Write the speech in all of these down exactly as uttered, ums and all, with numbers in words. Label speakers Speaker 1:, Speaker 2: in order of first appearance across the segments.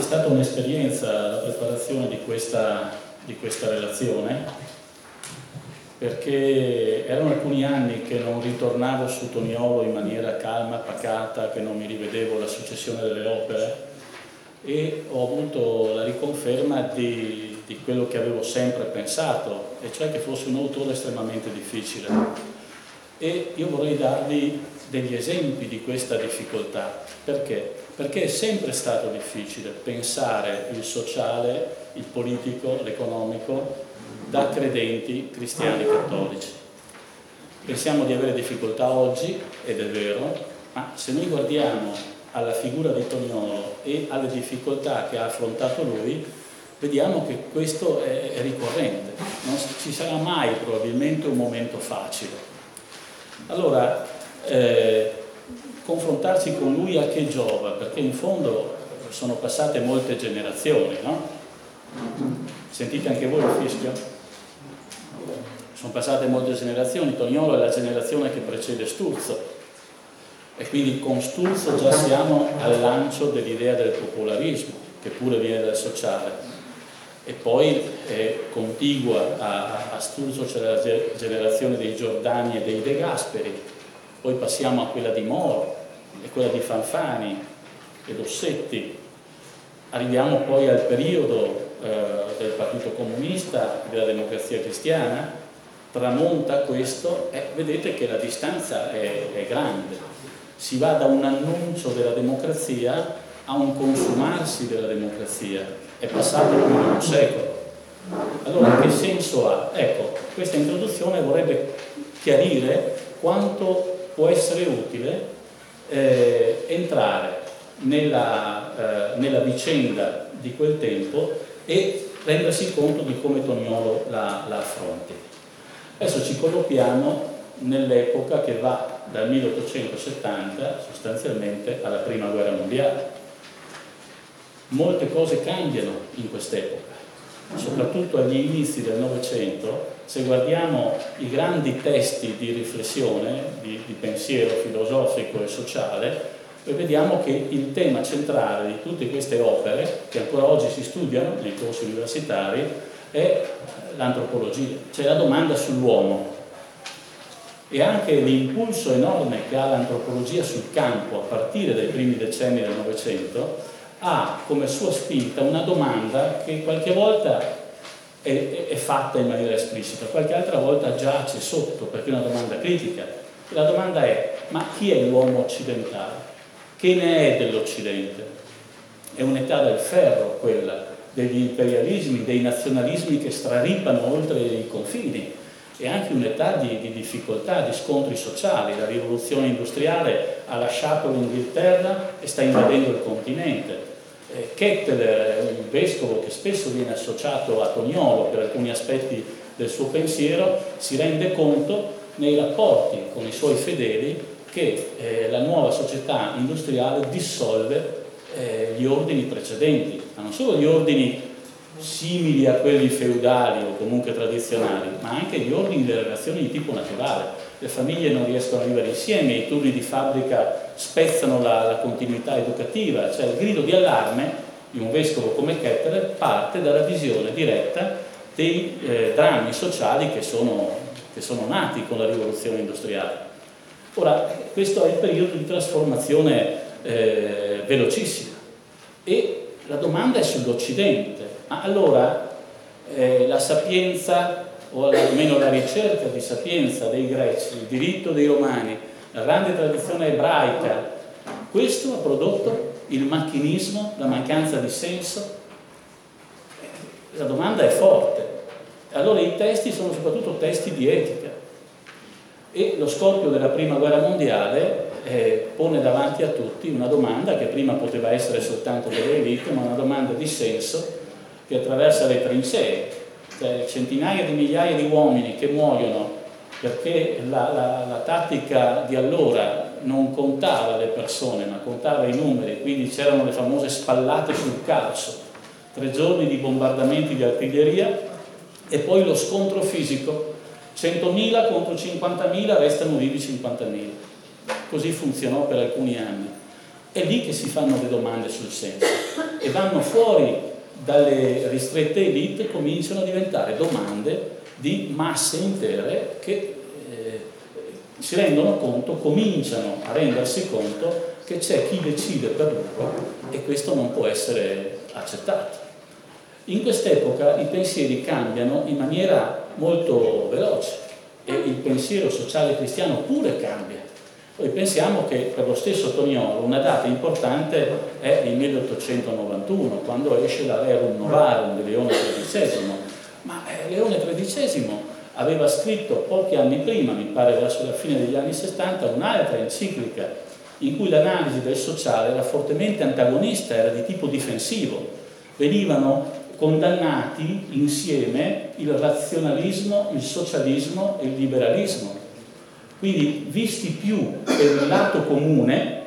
Speaker 1: stata un'esperienza la preparazione di questa, di questa relazione, perché erano alcuni anni che non ritornavo su Toniolo in maniera calma, pacata, che non mi rivedevo la successione delle opere, e ho avuto la riconferma di, di quello che avevo sempre pensato, e cioè che fosse un autore estremamente difficile. E io vorrei darvi degli esempi di questa difficoltà. Perché? Perché è sempre stato difficile pensare il sociale, il politico, l'economico da credenti cristiani cattolici. Pensiamo di avere difficoltà oggi, ed è vero, ma se noi guardiamo alla figura di Toniolo e alle difficoltà che ha affrontato lui, vediamo che questo è, è ricorrente. Non ci sarà mai probabilmente un momento facile. Allora, eh, confrontarsi con lui a che giova? Perché in fondo sono passate molte generazioni, no? Sentite anche voi il fischio? Sono passate molte generazioni. Toniolo è la generazione che precede Sturzo, e quindi con Sturzo già siamo al lancio dell'idea del popolarismo, che pure viene dal sociale, e poi eh, contigua a, a Sturzo c'è la generazione dei Giordani e dei De Gasperi, poi passiamo a quella di Moro e quella di Fanfani e Dossetti, arriviamo poi al periodo eh, del Partito Comunista e della Democrazia Cristiana, tramonta questo e vedete che la distanza è, è grande. Si va da un annuncio della democrazia a un consumarsi della democrazia, è passato più di un secolo. Allora che senso ha? Ecco, questa introduzione vorrebbe chiarire quanto può essere utile eh, entrare nella, eh, nella vicenda di quel tempo e rendersi conto di come Toniolo la, la affronti. Adesso ci collochiamo nell'epoca che va dal milleottocentosettanta sostanzialmente alla Prima Guerra Mondiale. Molte cose cambiano in quest'epoca, soprattutto agli inizi del Novecento. Se guardiamo i grandi testi di riflessione, di, di pensiero filosofico e sociale, poi vediamo che il tema centrale di tutte queste opere, che ancora oggi si studiano nei corsi universitari, è l'antropologia, cioè la domanda sull'uomo. E anche l'impulso enorme che ha l'antropologia sul campo a partire dai primi decenni del Novecento ha come sua spinta una domanda che qualche volta è, è, è fatta in maniera esplicita, qualche altra volta giace sotto, perché è una domanda critica. La domanda è: ma chi è l'uomo occidentale? Che ne è dell'Occidente? È un'età del ferro quella, degli imperialismi, dei nazionalismi che straripano oltre i confini, e anche un'età di, di difficoltà, di scontri sociali. La rivoluzione industriale ha lasciato l'Inghilterra e sta invadendo il continente. Eh, Ketteler, il vescovo che spesso viene associato a Toniolo per alcuni aspetti del suo pensiero, si rende conto nei rapporti con i suoi fedeli che eh, la nuova società industriale dissolve eh, gli ordini precedenti, ma non solo gli ordini simili a quelli feudali o comunque tradizionali, ma anche gli ordini delle relazioni di tipo naturale. Le famiglie non riescono a vivere insieme, i turni di fabbrica spezzano la, la continuità educativa, cioè il grido di allarme di un vescovo come Ketteler parte dalla visione diretta dei eh, drammi sociali che sono, che sono nati con la rivoluzione industriale. Ora, questo è il periodo di trasformazione eh, velocissima, e la domanda è sull'Occidente. Ma allora eh, la sapienza, o almeno la ricerca di sapienza dei greci, il diritto dei romani, la grande tradizione ebraica, questo ha prodotto il macchinismo, la mancanza di senso? La domanda è forte. Allora i testi sono soprattutto testi di etica, e lo scoppio della Prima Guerra Mondiale eh, pone davanti a tutti una domanda che prima poteva essere soltanto delle elite, ma una domanda di senso che attraversa le trincee, cioè centinaia di migliaia di uomini che muoiono perché la, la, la tattica di allora non contava le persone ma contava i numeri, quindi c'erano le famose spallate sul calcio, tre giorni di bombardamenti di artiglieria e poi lo scontro fisico, centomila contro cinquantamila, restano vivi cinquantamila. Così funzionò per alcuni anni. È lì che si fanno le domande sul senso e vanno fuori dalle ristrette elite e cominciano a diventare domande di masse intere che eh, si rendono conto, cominciano a rendersi conto che c'è chi decide per loro e questo non può essere accettato. In quest'epoca i pensieri cambiano in maniera molto veloce e il pensiero sociale cristiano pure cambia. Poi pensiamo che per lo stesso Toniolo una data importante è il milleottocentonovantuno, quando esce la Rerum Novarum di Leone tredicesimo, ma eh, Leone tredicesimo aveva scritto pochi anni prima, mi pare verso la fine degli anni sessanta, un'altra enciclica in cui l'analisi del sociale era fortemente antagonista, era di tipo difensivo. Venivano condannati insieme il razionalismo, il socialismo e il liberalismo. Quindi visti più per il lato comune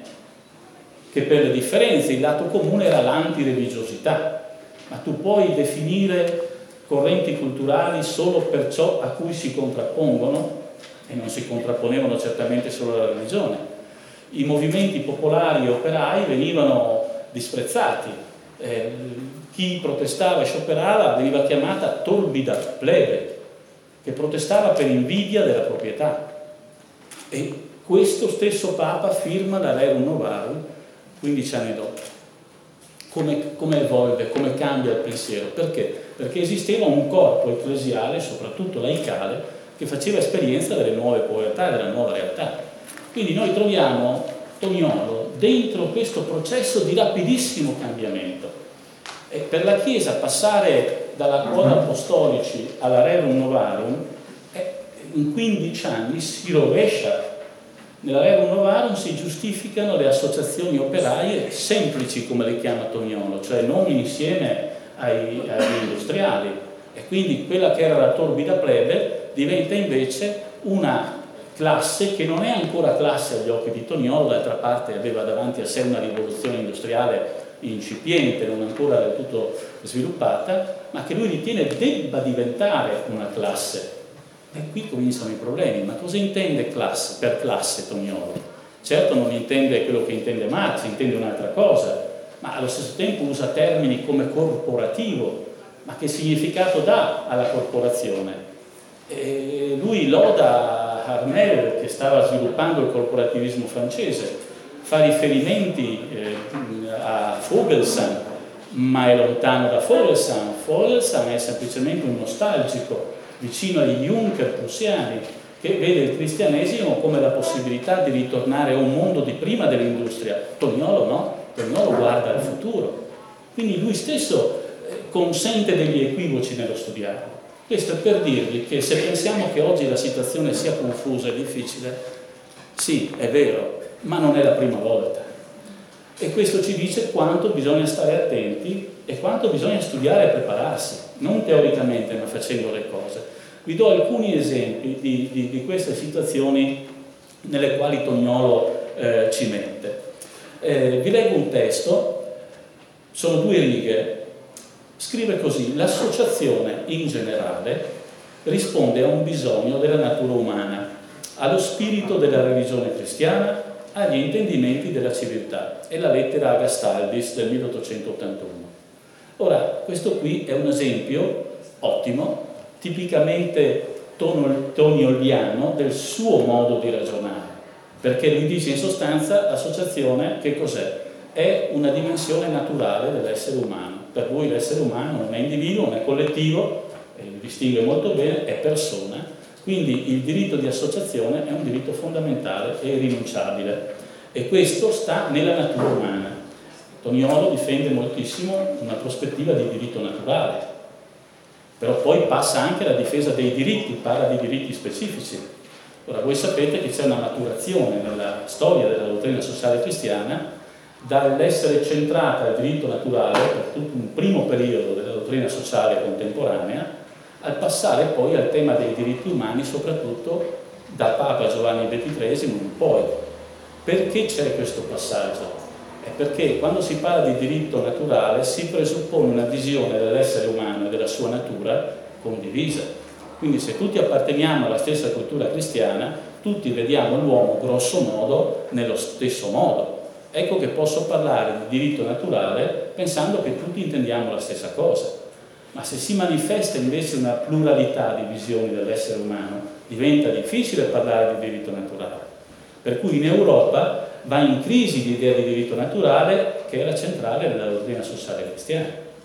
Speaker 1: che per le differenze. Il lato comune era l'antireligiosità, ma tu puoi definire correnti culturali solo per ciò a cui si contrappongono, e non si contrapponevano certamente solo alla religione. I movimenti popolari e operai venivano disprezzati, eh, chi protestava e scioperava veniva chiamata torbida plebe, che protestava per invidia della proprietà. E questo stesso Papa firma la Rerum Novarum quindici anni dopo. Come, come evolve, come cambia il pensiero? Perché? Perché esisteva un corpo ecclesiale, soprattutto laicale, che faceva esperienza delle nuove povertà, della nuova realtà. Quindi noi troviamo Toniolo dentro questo processo di rapidissimo cambiamento. E per la Chiesa passare dalla Quorum Apostolici alla Rerum Novarum in quindici anni si rovescia. Nella Rerum Novarum si giustificano le associazioni operaie semplici, come le chiama Toniolo, cioè non insieme ai, agli industriali, e quindi quella che era la torbida plebe diventa invece una classe che non è ancora classe agli occhi di Toniolo. D'altra parte aveva davanti a sé una rivoluzione industriale incipiente, non ancora del tutto sviluppata, ma che lui ritiene debba diventare una classe. E qui cominciano i problemi. Ma cosa intende classe, per classe Toniolo? Certo non intende quello che intende Marx, intende un'altra cosa, ma allo stesso tempo usa termini come corporativo. Ma che significato dà alla corporazione? E lui loda Harmel, che stava sviluppando il corporativismo francese, fa riferimenti eh, a Vogelsang, ma è lontano da Vogelsang. Vogelsang è semplicemente un nostalgico vicino agli Junker prussiani, che vede il cristianesimo come la possibilità di ritornare a un mondo di prima dell'industria. Toniolo no, Toniolo guarda al futuro. Quindi lui stesso consente degli equivoci nello studiarlo. Questo è per dirvi che se pensiamo che oggi la situazione sia confusa e difficile, sì, è vero, ma non è la prima volta. E questo ci dice quanto bisogna stare attenti e quanto bisogna studiare e prepararsi, non teoricamente ma facendo le cose. Vi do alcuni esempi di, di, di queste situazioni nelle quali Toniolo eh, ci mette. Eh, vi leggo un testo, sono due righe. Scrive così: l'associazione in generale risponde a un bisogno della natura umana, allo spirito della religione cristiana, agli intendimenti della civiltà. È la lettera a Gastaldis del milleottocentottantuno. Ora, questo qui è un esempio ottimo, tipicamente tonioliano, del suo modo di ragionare, perché lui dice in sostanza l'associazione che cos'è? È una dimensione naturale dell'essere umano. Per lui l'essere umano non è individuo, non è collettivo, e lo distingue molto bene, è persona. Quindi il diritto di associazione è un diritto fondamentale e irrinunciabile, e questo sta nella natura umana. Toniolo difende moltissimo una prospettiva di diritto naturale, però poi passa anche alla difesa dei diritti, parla di diritti specifici. Ora, voi sapete che c'è una maturazione nella storia della dottrina sociale cristiana dall'essere centrata al diritto naturale per tutto un primo periodo della dottrina sociale contemporanea, al passare poi al tema dei diritti umani, soprattutto da Papa Giovanni ventitreesimo in poi. Perché c'è questo passaggio? È perché quando si parla di diritto naturale si presuppone una visione dell'essere umano e della sua natura condivisa. Quindi se tutti apparteniamo alla stessa cultura cristiana, tutti vediamo l'uomo grosso modo nello stesso modo. ecco che posso parlare di diritto naturale pensando che tutti intendiamo la stessa cosa. Ma se si manifesta invece una pluralità di visioni dell'essere umano, diventa difficile parlare di diritto naturale. Per cui in Europa va in crisi l'idea di diritto naturale che era centrale nella dottrina sociale cristiana.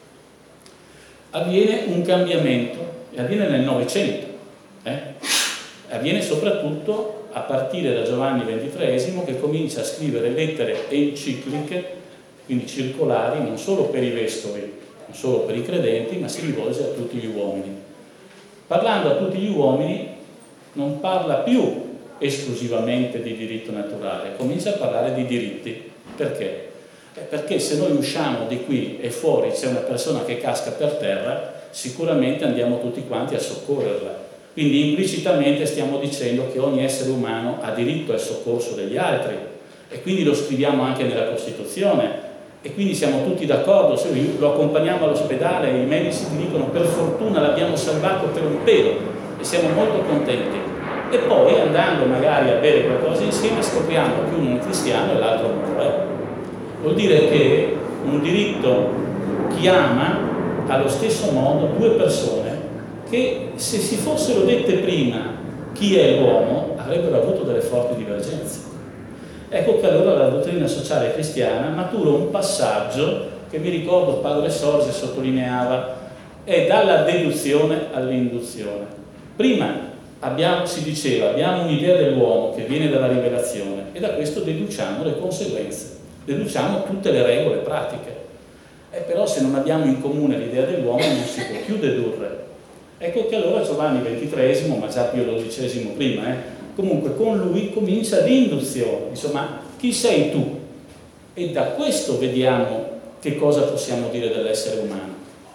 Speaker 1: Avviene un cambiamento, e avviene nel Novecento, eh? avviene soprattutto a partire da Giovanni ventitreesimo, che comincia a scrivere lettere encicliche, quindi circolari, non solo per i vescovi, non solo per i credenti, ma si rivolge a tutti gli uomini. Parlando a tutti gli uomini non parla più esclusivamente di diritto naturale, comincia a parlare di diritti. Perché? Eh, perché se noi usciamo di qui e fuori c'è una persona che casca per terra, sicuramente andiamo tutti quanti a soccorrerla. Quindi implicitamente stiamo dicendo che ogni essere umano ha diritto al soccorso degli altri, e quindi lo scriviamo anche nella Costituzione. E quindi siamo tutti d'accordo, se lo accompagniamo all'ospedale e i medici ti dicono per fortuna l'abbiamo salvato per un pelo, e siamo molto contenti. E poi andando magari a bere qualcosa insieme scopriamo che uno è cristiano e l'altro non lo è. Vuol dire che un diritto chiama allo stesso modo due persone che, se si fossero dette prima chi è l'uomo, avrebbero avuto delle forti divergenze. Ecco che allora la dottrina sociale cristiana matura un passaggio che mi ricordo padre Sorge sottolineava, è dalla deduzione all'induzione. Prima abbiamo, si diceva, abbiamo un'idea dell'uomo che viene dalla rivelazione e da questo deduciamo le conseguenze, deduciamo tutte le regole pratiche. E però se non abbiamo in comune l'idea dell'uomo non si può più dedurre. Ecco che allora Giovanni ventitreesimo, ma già Pio dodicesimo prima, eh, comunque con lui comincia l'induzione, insomma, chi sei tu? E da questo vediamo che cosa possiamo dire dell'essere umano.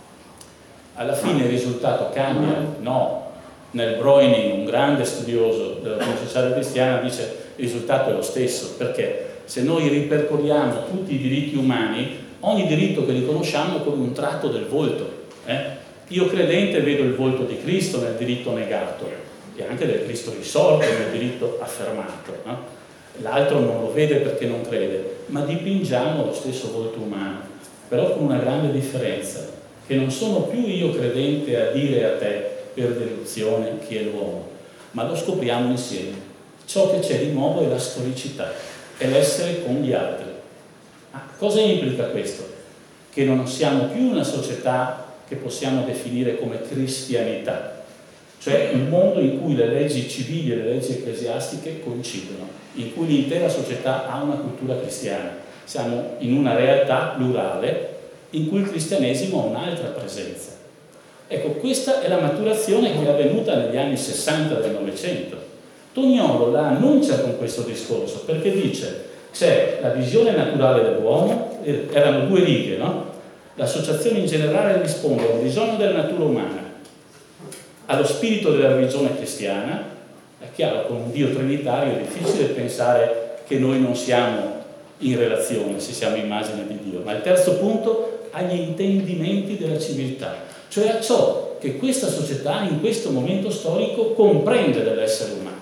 Speaker 1: Alla fine il risultato cambia? No. Nel Breuning, un grande studioso della dottrina sociale cristiana, dice il risultato è lo stesso, perché se noi ripercorriamo tutti i diritti umani, ogni diritto che riconosciamo è come un tratto del volto. Eh? Io credente vedo il volto di Cristo nel diritto negato, e anche del Cristo risorto nel diritto affermato, no? L'altro non lo vede perché non crede, ma dipingiamo lo stesso volto umano, però con una grande differenza, che non sono più io credente a dire a te per deduzione chi è l'uomo, ma lo scopriamo insieme. Ciò che c'è di nuovo è la storicità, è l'essere con gli altri. Ah, cosa implica questo? Che non siamo più una società che possiamo definire come cristianità, cioè un mondo in cui le leggi civili e le leggi ecclesiastiche coincidono, in cui l'intera società ha una cultura cristiana. Siamo in una realtà plurale in cui il cristianesimo ha un'altra presenza. Ecco, questa è la maturazione che è avvenuta negli anni sessanta del Novecento. Toniolo la annuncia con questo discorso, perché dice c'è la visione naturale dell'uomo, erano due righe, no? L'associazione in generale risponde a un bisogno della natura umana, allo spirito della religione cristiana. È chiaro, con un Dio trinitario è difficile pensare che noi non siamo in relazione, se siamo immagine di Dio. Ma il terzo punto, agli intendimenti della civiltà, cioè a ciò che questa società in questo momento storico comprende dell'essere umano.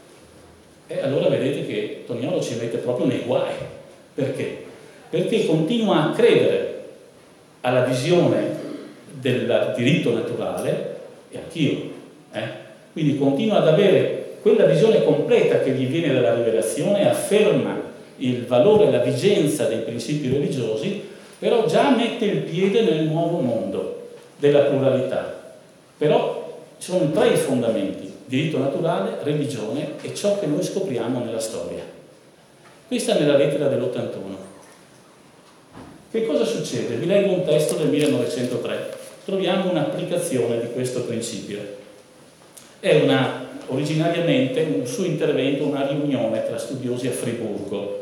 Speaker 1: E allora vedete che Toniolo ci mette proprio nei guai. Perché? Perché continua a credere alla visione del diritto naturale, e anch'io, eh? Quindi continua ad avere quella visione completa che gli viene dalla rivelazione, afferma il valore e la vigenza dei principi religiosi, però già mette il piede nel nuovo mondo della pluralità. Però ci sono tre fondamenti: diritto naturale, religione e ciò che noi scopriamo nella storia. Questa è nella lettera dell'ottantuno. Che cosa succede? Vi leggo un testo del millenovecentotre. Troviamo un'applicazione di questo principio. È una, originariamente un suo intervento, una riunione tra studiosi a Friburgo.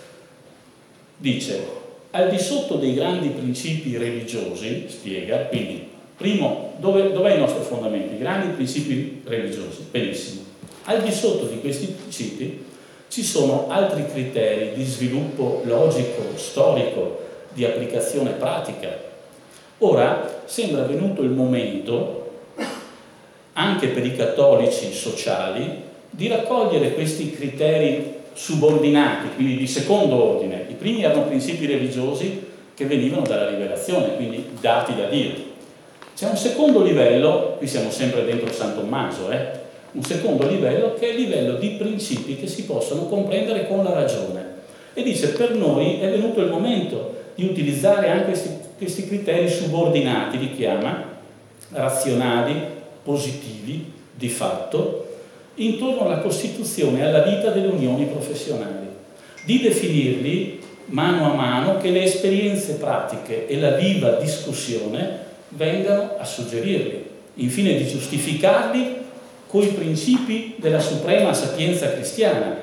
Speaker 1: Dice: al di sotto dei grandi principi religiosi, spiega, quindi, primo, dove, dov'è il nostro fondamento? I grandi principi religiosi, benissimo. Al di sotto di questi principi ci sono altri criteri di sviluppo logico, storico, di applicazione pratica. Ora sembra venuto il momento, anche per i cattolici sociali, di raccogliere questi criteri subordinati, quindi di secondo ordine. I primi erano principi religiosi che venivano dalla rivelazione, quindi dati da Dio. C'è un secondo livello, qui siamo sempre dentro San Tommaso, eh? un secondo livello che è il livello di principi che si possono comprendere con la ragione. E dice, per noi è venuto il momento di utilizzare anche questi, questi criteri subordinati, li chiama, razionali, positivi, di fatto, intorno alla costituzione e alla vita delle unioni professionali, di definirli mano a mano che le esperienze pratiche e la viva discussione vengano a suggerirli, infine di giustificarli coi principi della suprema sapienza cristiana.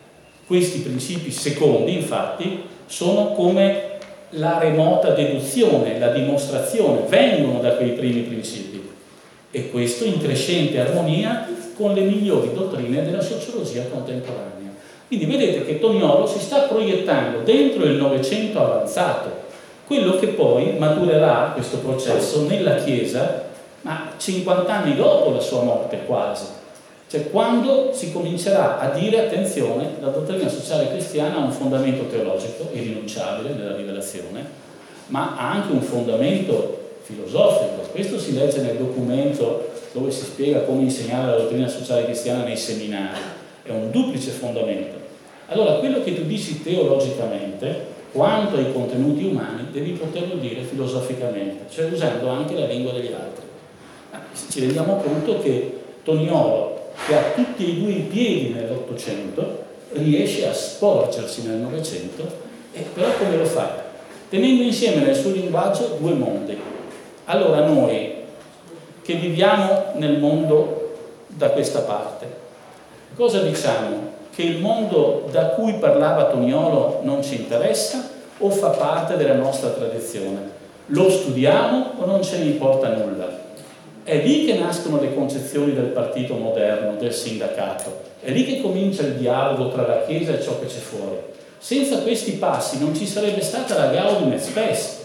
Speaker 1: Questi principi secondi, infatti, sono come la remota deduzione, la dimostrazione, vengono da quei primi principi, e questo in crescente armonia con le migliori dottrine della sociologia contemporanea. Quindi vedete che Toniolo si sta proiettando dentro il Novecento avanzato, quello che poi maturerà questo processo nella Chiesa, ma cinquanta anni dopo la sua morte quasi, cioè quando si comincerà a dire, attenzione, la dottrina sociale cristiana ha un fondamento teologico irrinunciabile nella rivelazione, ma ha anche un fondamento filosofico. Questo si legge nel documento dove si spiega come insegnare la dottrina sociale cristiana nei seminari. È un duplice fondamento. Allora, quello che tu dici teologicamente, quanto ai contenuti umani, devi poterlo dire filosoficamente, cioè usando anche la lingua degli altri. Ma ci rendiamo conto che Toniolo, che ha tutti e due i piedi nell'Ottocento, riesce a sporgersi nel Novecento, e però come lo fa? Tenendo insieme nel suo linguaggio due mondi. Allora noi, che viviamo nel mondo da questa parte, cosa diciamo? Che il mondo da cui parlava Toniolo non ci interessa o fa parte della nostra tradizione? Lo studiamo o non ce ne importa nulla? È lì che nascono le concezioni del partito moderno, del sindacato. È lì che comincia il dialogo tra la Chiesa e ciò che c'è fuori. Senza questi passi non ci sarebbe stata la Gaudium et Spes.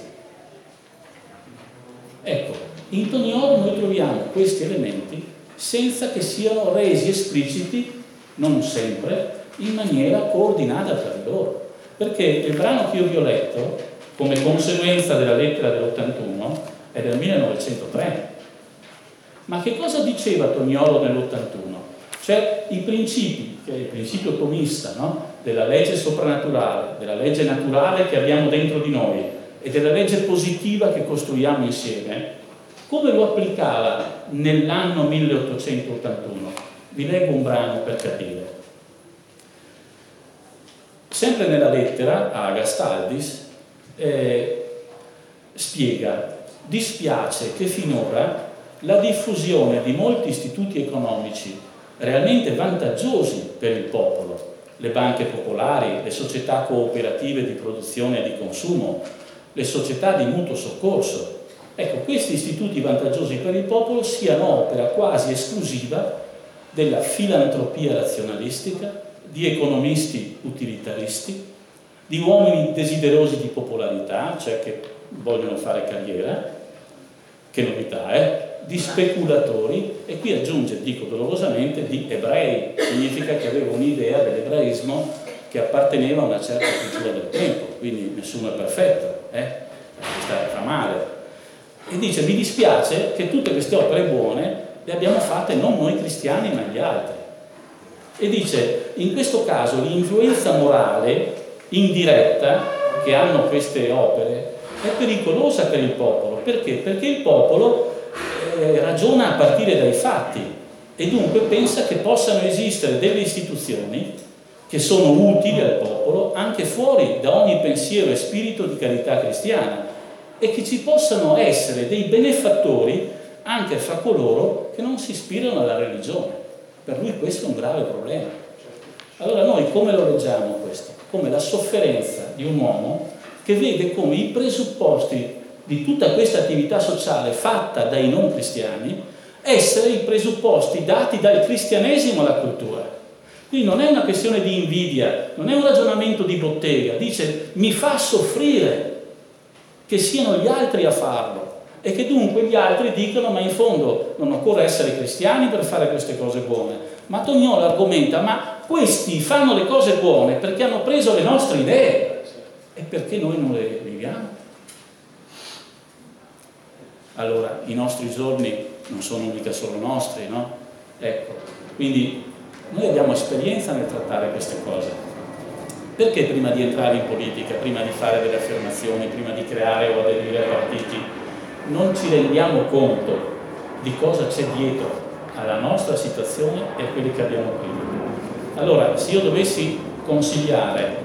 Speaker 1: Ecco, in Toniolo noi troviamo questi elementi senza che siano resi espliciti, non sempre, in maniera coordinata tra di loro. Perché il brano che io vi ho letto, come conseguenza della lettera dell'ottantuno, è del millenovecentotre. Ma che cosa diceva Toniolo nell'ottantuno? Cioè i principi, che è il principio tomista, no? Della legge soprannaturale, della legge naturale che abbiamo dentro di noi e della legge positiva che costruiamo insieme, come lo applicava nell'anno milleottocentottantuno? Vi leggo un brano per capire. Sempre nella lettera a Agastaldis eh, spiega: dispiace che finora la diffusione di molti istituti economici realmente vantaggiosi per il popolo, le banche popolari, le società cooperative di produzione e di consumo, le società di mutuo soccorso, ecco, questi istituti vantaggiosi per il popolo siano opera quasi esclusiva della filantropia razionalistica, di economisti utilitaristi, di uomini desiderosi di popolarità, cioè che vogliono fare carriera, che novità, eh? Di speculatori, e qui aggiunge, dico dolorosamente, di ebrei. Significa che aveva un'idea dell'ebraismo che apparteneva a una certa cultura del tempo, quindi nessuno è perfetto, eh? fa male. E dice: mi dispiace che tutte queste opere buone le abbiamo fatte non noi cristiani ma gli altri. E dice: in questo caso l'influenza morale indiretta che hanno queste opere è pericolosa per il popolo. Perché? Perché il popolo eh, ragiona a partire dai fatti e dunque pensa che possano esistere delle istituzioni che sono utili al popolo anche fuori da ogni pensiero e spirito di carità cristiana, e che ci possano essere dei benefattori anche fra coloro che non si ispirano alla religione. Per lui questo è un grave problema. Allora noi come lo leggiamo questo? Come la sofferenza di un uomo che vede come i presupposti di tutta questa attività sociale fatta dai non cristiani essere i presupposti dati dal cristianesimo alla cultura. Quindi non è una questione di invidia, non è un ragionamento di bottega, dice: mi fa soffrire che siano gli altri a farlo e che dunque gli altri dicono: ma in fondo non occorre essere cristiani per fare queste cose buone. Ma Toniolo argomenta: ma questi fanno le cose buone perché hanno preso le nostre idee e perché noi non le viviamo. Allora, i nostri giorni non sono mica solo nostri, no? Ecco, quindi noi abbiamo esperienza nel trattare queste cose. Perché prima di entrare in politica, prima di fare delle affermazioni, prima di creare o aderire a partiti, non ci rendiamo conto di cosa c'è dietro alla nostra situazione e a quelli che abbiamo prima? Allora, se io dovessi consigliare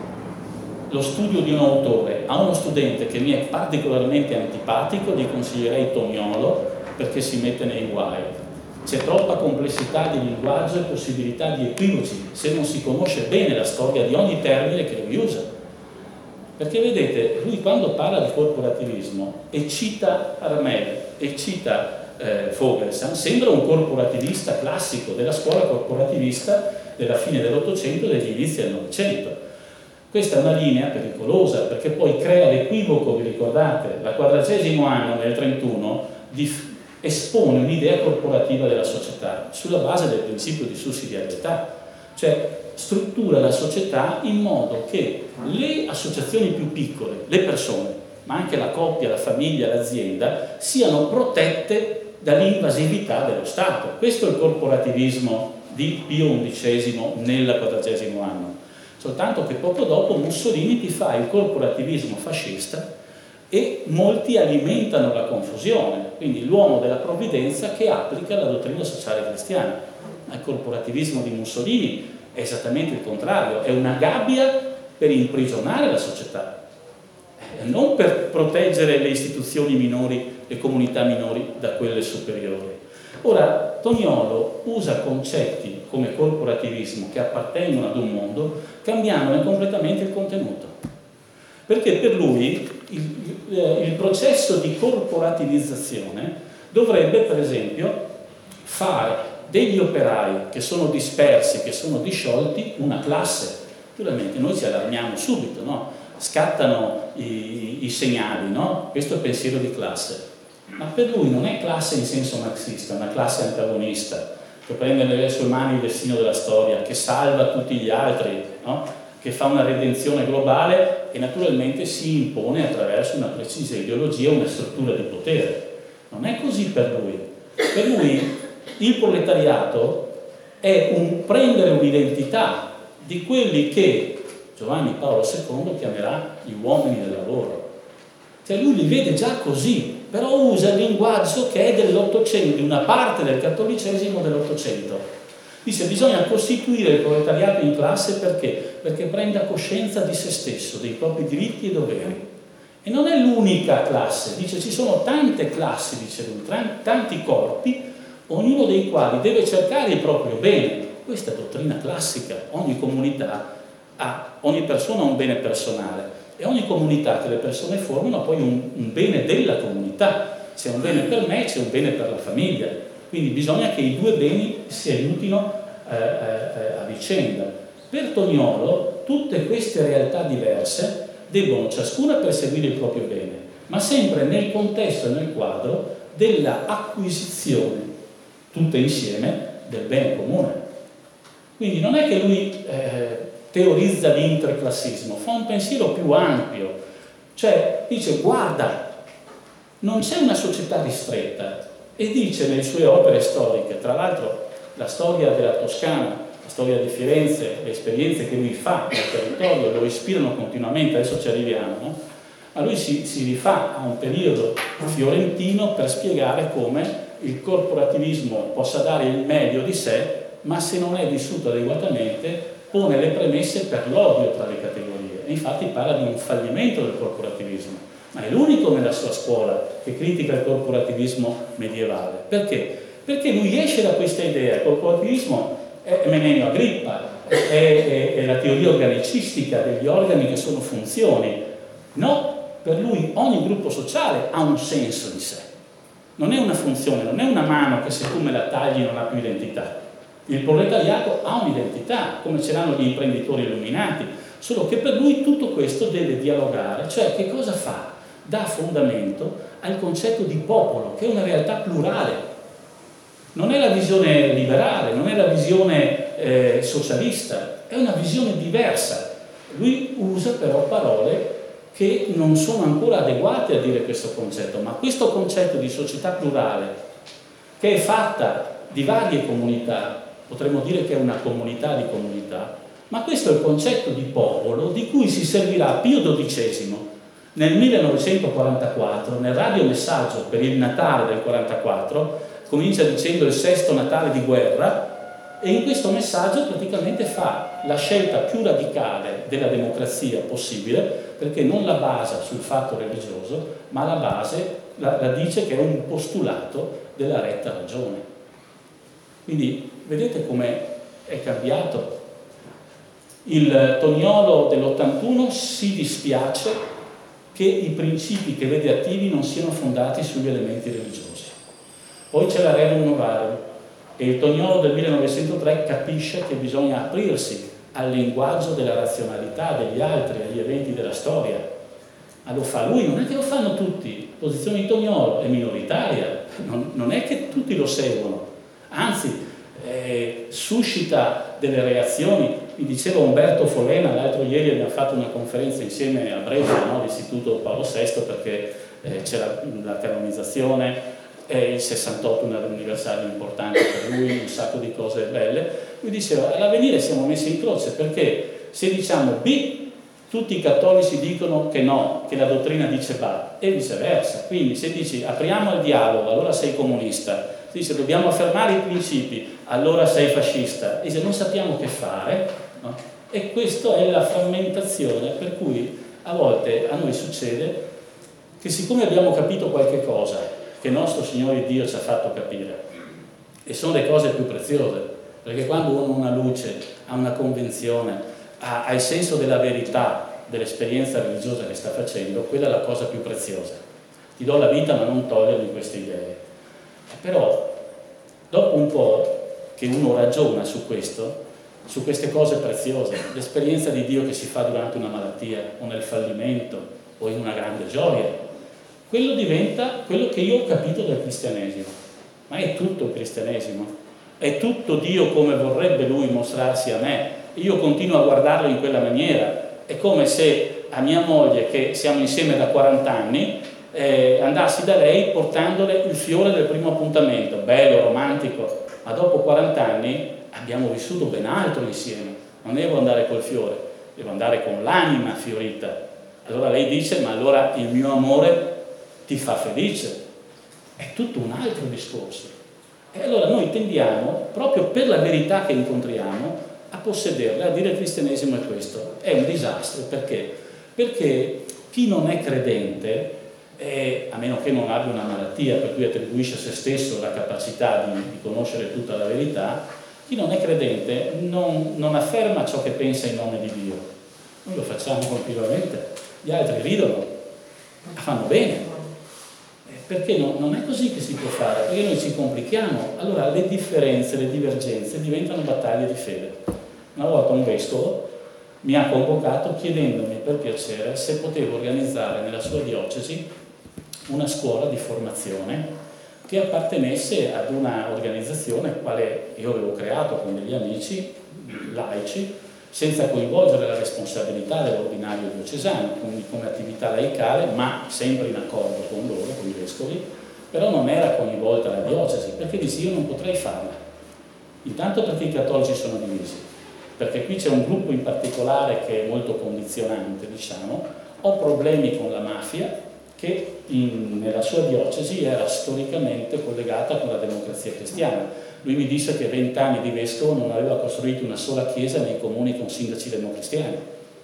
Speaker 1: lo studio di un autore a uno studente che mi è particolarmente antipatico, gli consiglierei Toniolo, perché si mette nei guai. C'è troppa complessità di linguaggio e possibilità di equivoci se non si conosce bene la storia di ogni termine che lui usa. Perché vedete, lui quando parla di corporativismo e cita Armel e cita eh, Vogelsang, sembra un corporativista classico della scuola corporativista della fine dell'Ottocento e degli inizi del Novecento. Questa è una linea pericolosa perché poi crea l'equivoco, vi ricordate, la quadragesimo anno nel trentuno di espone un'idea corporativa della società sulla base del principio di sussidiarietà, cioè struttura la società in modo che le associazioni più piccole, le persone, ma anche la coppia, la famiglia, l'azienda, siano protette dall'invasività dello Stato. Questo è il corporativismo di Pio undicesimo nel quadragesimo anno. Soltanto che poco dopo Mussolini ti fa il corporativismo fascista e molti alimentano la confusione, quindi l'uomo della provvidenza che applica la dottrina sociale cristiana. Ma il corporativismo di Mussolini è esattamente il contrario, è una gabbia per imprigionare la società, non per proteggere le istituzioni minori, le comunità minori da quelle superiori. Ora, Toniolo usa concetti come corporativismo che appartengono ad un mondo, cambiandone completamente il contenuto. Perché per lui il, il processo di corporativizzazione dovrebbe, per esempio, fare degli operai che sono dispersi, che sono disciolti, una classe. Naturalmente noi ci allarmiamo subito, no? Scattano i, i segnali, no? Questo è il pensiero di classe. Ma per lui non è classe in senso marxista, è una classe antagonista, che prende nelle sue mani il destino della storia, che salva tutti gli altri, no? Che fa una redenzione globale e naturalmente si impone attraverso una precisa ideologia, una struttura di potere. Non è così per lui. Per lui il proletariato è un prendere un'identità di quelli che Giovanni Paolo secondo chiamerà gli uomini del lavoro. Cioè lui li vede già così, però usa il linguaggio che è dell'Ottocento, di una parte del cattolicesimo dell'Ottocento. Dice bisogna costituire il proletariato in classe perché? Perché prenda coscienza di se stesso, dei propri diritti e doveri. E non è l'unica classe, dice ci sono tante classi, dice lui, tanti corpi, ognuno dei quali deve cercare il proprio bene. Questa è dottrina classica, ogni comunità ha, ogni persona ha un bene personale e ogni comunità che le persone formano ha poi un, un bene della comunità. C'è un bene per me, c'è un bene per la famiglia. Quindi bisogna che i due beni si aiutino eh, eh, a vicenda. Per Toniolo tutte queste realtà diverse debbono ciascuna perseguire il proprio bene, ma sempre nel contesto e nel quadro della acquisizione, tutte insieme, del bene comune. Quindi non è che lui eh, teorizza l'interclassismo, fa un pensiero più ampio, cioè dice guarda, non c'è una società ristretta. E dice nelle sue opere storiche, tra l'altro la storia della Toscana, la storia di Firenze, le esperienze che lui fa nel territorio lo ispirano continuamente, adesso ci arriviamo, no? Ma lui si, si rifà a un periodo fiorentino per spiegare come il corporativismo possa dare il meglio di sé, ma se non è vissuto adeguatamente pone le premesse per l'odio tra le categorie. E infatti parla di un fallimento del corporativismo. Ma è l'unico nella sua scuola che critica il corporativismo medievale. Perché? Perché lui esce da questa idea. Il corporativismo è Menenio Agrippa, è, è, è la teoria organicistica degli organi che sono funzioni. No, per lui ogni gruppo sociale ha un senso di sé. Non è una funzione, non è una mano che se tu me la tagli non ha più identità. Il proletariato ha un'identità, come ce l'hanno gli imprenditori illuminati, solo che per lui tutto questo deve dialogare. Cioè che cosa fa? Dà fondamento al concetto di popolo, che è una realtà plurale. Non è la visione liberale, non è la visione eh, socialista, è una visione diversa. Lui usa però parole che non sono ancora adeguate a dire questo concetto, ma questo concetto di società plurale, che è fatta di varie comunità, potremmo dire che è una comunità di comunità, ma questo è il concetto di popolo di cui si servirà Pio dodicesimo nel millenovecentoquarantaquattro, nel radiomessaggio per il Natale del quarantaquattro, comincia dicendo il sesto Natale di guerra, e in questo messaggio praticamente fa la scelta più radicale della democrazia possibile, perché non la basa sul fatto religioso, ma la base la, la dice che è un postulato della retta ragione. Quindi vedete come è cambiato. Il Toniolo dell'ottantuno si dispiace che i principi che vede attivi non siano fondati sugli elementi religiosi. Poi c'è la Rerum Novarum, e il Toniolo del millenovecentotre capisce che bisogna aprirsi al linguaggio della razionalità degli altri, agli eventi della storia. Ma lo fa lui, non è che lo fanno tutti. La posizione di Toniolo è minoritaria, non, non è che tutti lo seguono, anzi eh, suscita delle reazioni. Mi diceva Umberto Folena, l'altro ieri abbiamo fatto una conferenza insieme a Brescia, no, all'Istituto Paolo sesto, perché eh, c'era la canonizzazione, e il sessantotto un anniversario importante per lui, un sacco di cose belle. Lui diceva, all'avvenire siamo messi in croce, perché se diciamo B, tutti i cattolici dicono che no, che la dottrina dice ba, e viceversa. Quindi se dici apriamo al dialogo, allora sei comunista. Se dice dobbiamo affermare i principi, allora sei fascista. Dice non sappiamo che fare, no? E questa è la frammentazione per cui a volte a noi succede che, siccome abbiamo capito qualche cosa che il nostro Signore Dio ci ha fatto capire, e sono le cose più preziose, perché quando uno ha una luce, ha una convinzione, ha, ha il senso della verità dell'esperienza religiosa che sta facendo, quella è la cosa più preziosa. Ti do la vita ma non togliermi queste idee. Però dopo un po' che uno ragiona su questo, su queste cose preziose, l'esperienza di Dio che si fa durante una malattia o nel fallimento o in una grande gioia, quello diventa quello che io ho capito del cristianesimo. Ma è tutto il cristianesimo? È tutto Dio come vorrebbe Lui mostrarsi a me? Io continuo a guardarlo in quella maniera. È come se a mia moglie, che siamo insieme da quaranta anni, eh, andassi da lei portandole il fiore del primo appuntamento, bello, romantico, ma dopo quaranta anni abbiamo vissuto ben altro insieme. Non devo andare col fiore, devo andare con l'anima fiorita. Allora lei dice, ma allora il mio amore ti fa felice? È tutto un altro discorso. E allora noi tendiamo, proprio per la verità che incontriamo, a possederla, a dire il cristianesimo è questo. È un disastro, perché? Perché chi non è credente, eh, a meno che non abbia una malattia per cui attribuisce a se stesso la capacità di, di conoscere tutta la verità, chi non è credente non, non afferma ciò che pensa in nome di Dio. Noi lo facciamo continuamente, gli altri ridono, fanno bene. Perché no, non è così che si può fare, perché noi ci complichiamo. Allora le differenze, le divergenze diventano battaglie di fede. Una volta un vescovo mi ha convocato chiedendomi per piacere se potevo organizzare nella sua diocesi una scuola di formazione che appartenesse ad una organizzazione quale io avevo creato con degli amici laici, senza coinvolgere la responsabilità dell'ordinario diocesano, quindi come attività laicale, ma sempre in accordo con loro, con i vescovi, però non era coinvolta la diocesi, perché dice io non potrei farla. Intanto perché i cattolici sono divisi, perché qui c'è un gruppo in particolare che è molto condizionante, diciamo, ho problemi con la mafia, che in, nella sua diocesi era storicamente collegata con la democrazia cristiana. Lui mi disse che vent'anni di vescovo non aveva costruito una sola chiesa nei comuni con sindaci democristiani.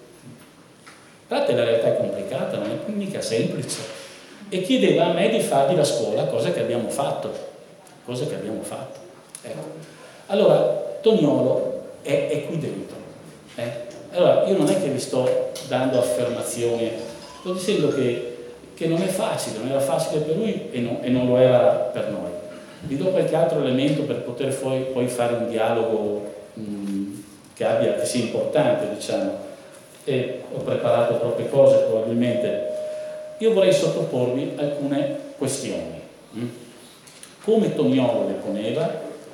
Speaker 1: Guardate, la realtà è complicata, non è mica semplice. E chiedeva a me di fargli la scuola, cosa che abbiamo fatto. Cosa che abbiamo fatto. Ecco. Allora, Toniolo è, è qui dentro. Eh? Allora, io non è che vi sto dando affermazioni, sto dicendo che, che non è facile, non era facile per lui e, no, e non lo era per noi. Vi do qualche altro elemento per poter poi, poi fare un dialogo mh, che, abbia, che sia importante, diciamo. E ho preparato troppe cose probabilmente. Io vorrei sottoporvi alcune questioni. Mh? Come Toniolo le poneva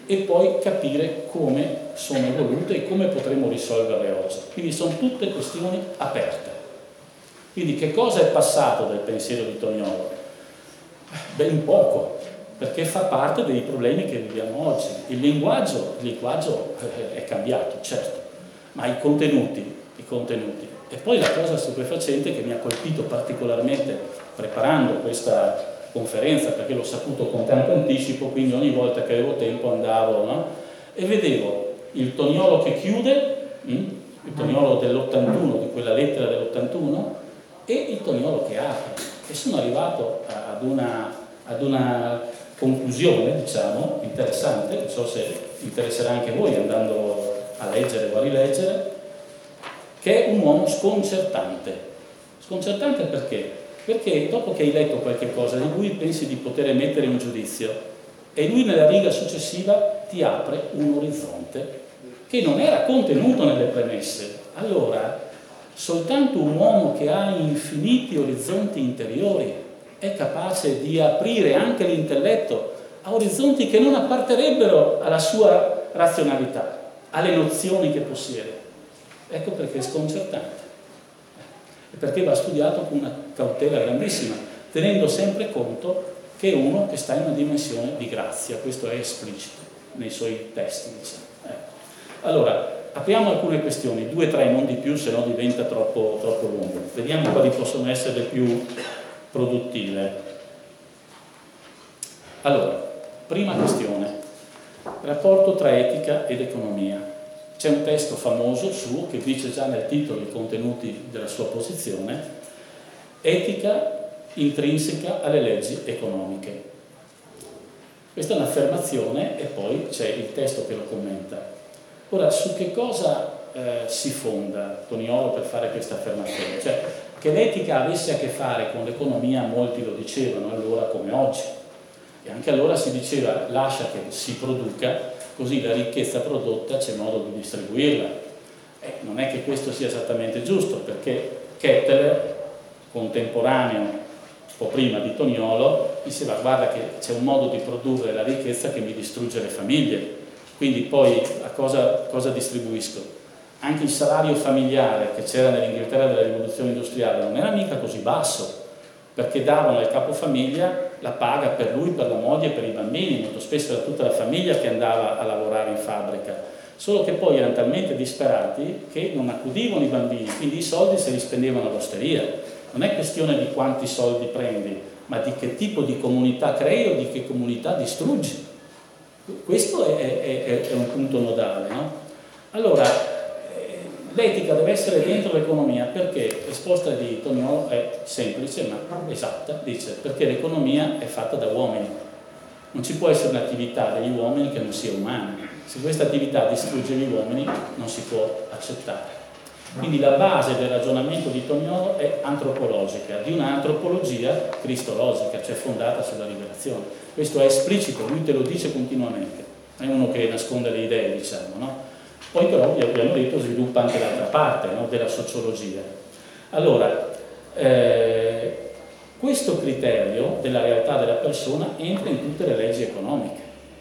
Speaker 1: e poi capire come sono evolute e come potremo risolverle oggi. Quindi sono tutte questioni aperte. Quindi che cosa è passato dal pensiero di Toniolo? Ben poco, perché fa parte dei problemi che viviamo oggi. Il linguaggio, il linguaggio è cambiato, certo, ma i contenuti, i contenuti. E poi la cosa stupefacente che mi ha colpito particolarmente preparando questa conferenza, perché l'ho saputo con tanto anticipo, quindi ogni volta che avevo tempo andavo, no? E vedevo il Toniolo che chiude, hm? il Toniolo dell'ottantuno, di quella lettera dell'ottantuno, e il Toniolo che apre. E sono arrivato ad una, ad una conclusione, diciamo, interessante, non so se interesserà anche voi andando a leggere o a rileggere, che è un uomo sconcertante. Sconcertante perché? Perché dopo che hai letto qualche cosa di lui pensi di poter emettere un giudizio e lui nella riga successiva ti apre un orizzonte che non era contenuto nelle premesse. Allora, soltanto un uomo che ha infiniti orizzonti interiori è capace di aprire anche l'intelletto a orizzonti che non apparterebbero alla sua razionalità, alle nozioni che possiede. Ecco perché è sconcertante. E perché va studiato con una cautela grandissima, tenendo sempre conto che è uno che sta in una dimensione di grazia. Questo è esplicito nei suoi testi, diciamo. Ecco. Allora, apriamo alcune questioni, due o tre, non di più, se no diventa troppo, troppo lungo. Vediamo quali possono essere le più produttive. Allora, prima questione, rapporto tra etica ed economia. C'è un testo famoso suo che dice già nel titolo i contenuti della sua posizione: etica intrinseca alle leggi economiche. Questa è un'affermazione e poi c'è il testo che lo commenta. Ora, su che cosa eh, si fonda Toniolo per fare questa affermazione? Cioè, che l'etica avesse a che fare con l'economia, molti lo dicevano allora come oggi. E anche allora si diceva: lascia che si produca, così la ricchezza prodotta c'è modo di distribuirla. Eh, non è che questo sia esattamente giusto, perché Ketteler, contemporaneo, un po' prima di Toniolo, diceva: guarda che c'è un modo di produrre la ricchezza che mi distrugge le famiglie, quindi poi a cosa, cosa distribuisco? Anche il salario familiare che c'era nell'Inghilterra della rivoluzione industriale non era mica così basso, perché davano al capofamiglia la paga per lui, per la moglie e per i bambini, molto spesso era tutta la famiglia che andava a lavorare in fabbrica, solo che poi erano talmente disperati che non accudivano i bambini, quindi i soldi se li spendevano all'osteria. Non è questione di quanti soldi prendi, ma di che tipo di comunità crei o di che comunità distruggi. Questo è, è, è un punto nodale, no? Allora, l'etica deve essere dentro l'economia perché la risposta di Toniolo è semplice ma esatta, dice: perché l'economia è fatta da uomini, non ci può essere un'attività degli uomini che non sia umana. Se questa attività distrugge gli uomini non si può accettare. Quindi la base del ragionamento di Toniolo è antropologica, di un'antropologia cristologica, cioè fondata sulla rivelazione. Questo è esplicito, lui te lo dice continuamente, è uno che nasconde le idee, diciamo, no? Poi però, vi abbiamo detto, sviluppa anche l'altra parte, no? Della sociologia. Allora, eh, questo criterio della realtà della persona entra in tutte le leggi economiche.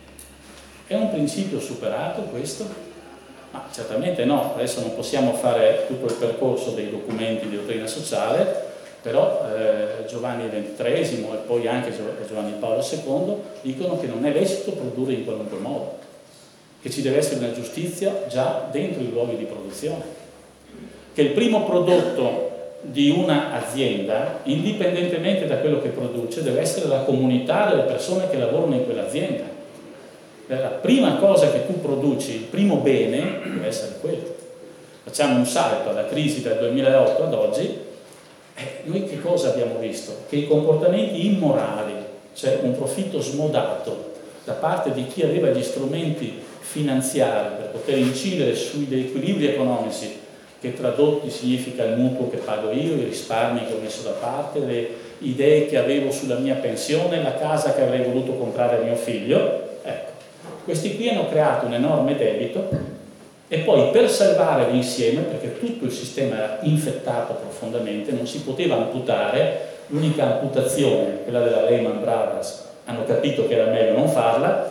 Speaker 1: È un principio superato questo? Ma certamente no, adesso non possiamo fare tutto il percorso dei documenti di dottrina sociale, però eh, Giovanni ventitreesimo e poi anche Giovanni Paolo secondo dicono che non è lecito produrre in qualunque modo, che ci deve essere una giustizia già dentro i luoghi di produzione, che il primo prodotto di un'azienda, indipendentemente da quello che produce, deve essere la comunità delle persone che lavorano in quell'azienda. La prima cosa che tu produci, il primo bene, deve essere quello. Facciamo un salto alla crisi del duemilaotto ad oggi, eh, noi che cosa abbiamo visto? Che i comportamenti immorali, cioè un profitto smodato da parte di chi aveva gli strumenti finanziari per poter incidere sugli equilibri economici, che tradotti significa il mutuo che pago io, i risparmi che ho messo da parte, le idee che avevo sulla mia pensione, la casa che avrei voluto comprare a mio figlio. Ecco, questi qui hanno creato un enorme debito e poi per salvare l'insieme, perché tutto il sistema era infettato profondamente, non si poteva amputare, l'unica amputazione, quella della Lehman Brothers, hanno capito che era meglio non farla,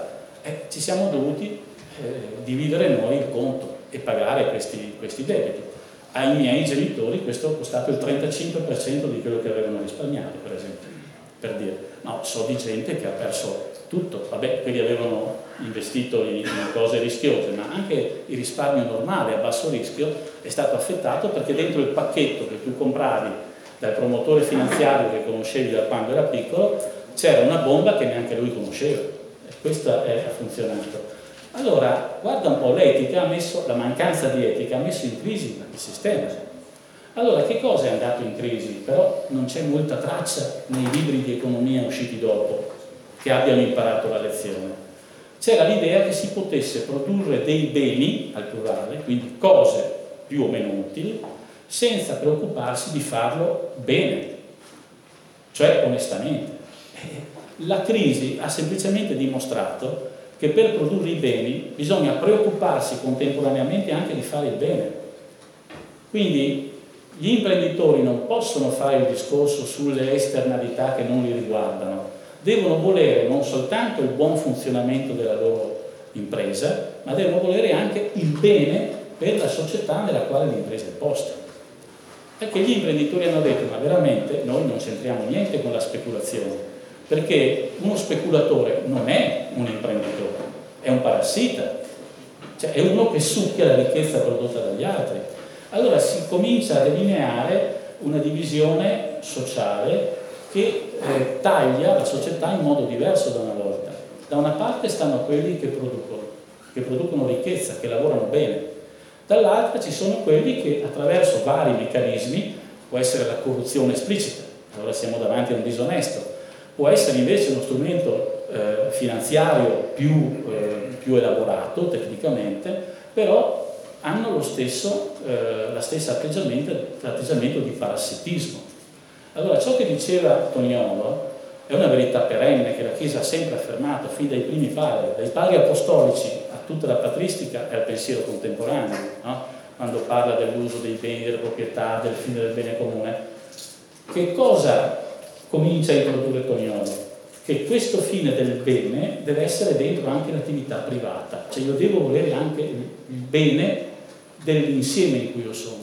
Speaker 1: eh, ci siamo dovuti eh, dividere noi il conto e pagare questi, questi debiti. Ai miei genitori questo è costato il trentacinque per cento di quello che avevano risparmiato, per esempio, per dire. No, so di gente che ha perso tutto, vabbè, quelli avevano investito in, in cose rischiose, ma anche il risparmio normale a basso rischio è stato affettato perché dentro il pacchetto che tu compravi dal promotore finanziario che conoscevi da quando era piccolo c'era una bomba che neanche lui conosceva, e questo è, ha funzionato. Allora, guarda un po', l'etica ha messo, la mancanza di etica ha messo in crisi il sistema. Allora, che cosa è andato in crisi? Però non c'è molta traccia nei libri di economia usciti dopo che abbiano imparato la lezione. C'era l'idea che si potesse produrre dei beni, al plurale, quindi cose più o meno utili, senza preoccuparsi di farlo bene, cioè onestamente. La crisi ha semplicemente dimostrato che per produrre i beni bisogna preoccuparsi contemporaneamente anche di fare il bene. Quindi gli imprenditori non possono fare il discorso sulle esternalità che non li riguardano, devono volere non soltanto il buon funzionamento della loro impresa, ma devono volere anche il bene per la società nella quale l'impresa è posta. Perché gli imprenditori hanno detto, ma veramente noi non c'entriamo niente con la speculazione, perché uno speculatore non è un imprenditore, è un parassita, cioè è uno che succhia la ricchezza prodotta dagli altri. Allora si comincia a delineare una divisione sociale che eh, taglia la società in modo diverso da una volta. Da una parte stanno quelli che producono, che producono ricchezza, che lavorano bene, dall'altra ci sono quelli che attraverso vari meccanismi, può essere la corruzione esplicita, allora siamo davanti a un disonesto, può essere invece uno strumento eh, finanziario più, eh, più elaborato tecnicamente, però hanno lo stesso, eh, la stessa atteggiamento, l'atteggiamento di parassitismo. Allora ciò che diceva Toniolo è una verità perenne che la Chiesa ha sempre affermato fin dai primi padri, dai padri apostolici a tutta la patristica e al pensiero contemporaneo, no? Quando parla dell'uso dei beni, delle proprietà, del fine del bene comune. Che cosa comincia a introdurre Toniolo? Che questo fine del bene deve essere dentro anche l'attività privata, cioè io devo volere anche il bene dell'insieme in cui io sono,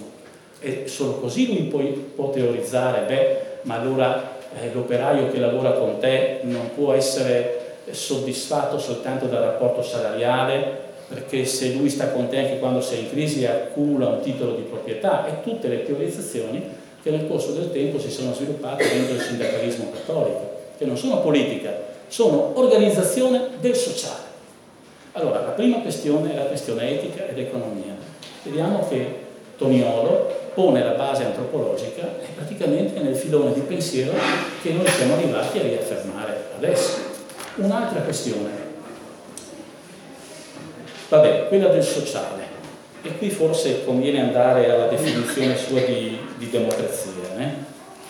Speaker 1: e solo così lui poi può teorizzare, beh, ma allora eh, l'operaio che lavora con te non può essere soddisfatto soltanto dal rapporto salariale, perché se lui sta con te anche quando sei in crisi accumula un titolo di proprietà, e tutte le teorizzazioni che nel corso del tempo si sono sviluppate dentro il sindacalismo cattolico, che non sono politica, sono organizzazione del sociale. Allora, la prima questione è la questione etica ed economia. Vediamo che Toniolo pone la base antropologica e praticamente nel filone di pensiero che noi siamo arrivati a riaffermare adesso. Un'altra questione, vabbè, quella del sociale, e qui forse conviene andare alla definizione sua di, di democrazia. Eh?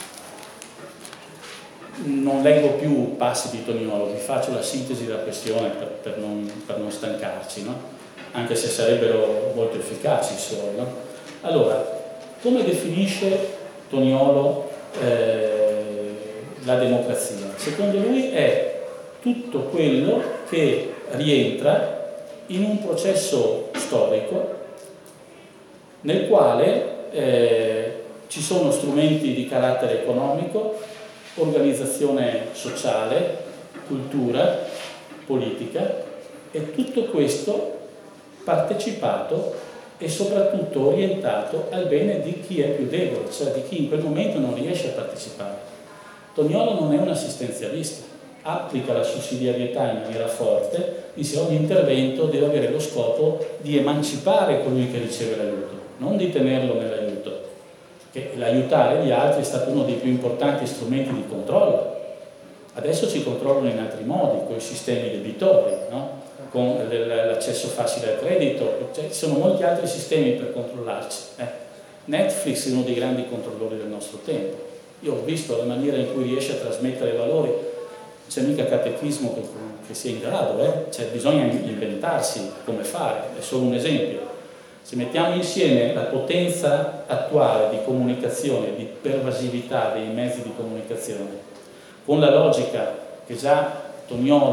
Speaker 1: Non leggo più passi di Toniolo, vi faccio la sintesi della questione per, per, non, per non stancarci, no? Anche se sarebbero molto efficaci i suoi. No? Allora, come definisce Toniolo eh, la democrazia? Secondo lui è tutto quello che rientra in un processo storico nel quale eh, ci sono strumenti di carattere economico, organizzazione sociale, cultura, politica, e tutto questo partecipato e soprattutto orientato al bene di chi è più debole, cioè di chi in quel momento non riesce a partecipare. Toniolo non è un assistenzialista, applica la sussidiarietà in maniera forte, dice ogni intervento deve avere lo scopo di emancipare colui che riceve l'aiuto, non di tenerlo nell'aiuto, che l'aiutare gli altri è stato uno dei più importanti strumenti di controllo. Adesso ci controllano in altri modi, con i sistemi debitori, no? Con l'accesso facile al credito, cioè, ci sono molti altri sistemi per controllarci. Eh. Netflix è uno dei grandi controllori del nostro tempo. Io ho visto la maniera in cui riesce a trasmettere valori, non c'è mica catechismo che, che sia in grado, eh? Cioè, bisogna inventarsi come fare, è solo un esempio. Se mettiamo insieme la potenza attuale di comunicazione, di pervasività dei mezzi di comunicazione, con la logica che già Toniolo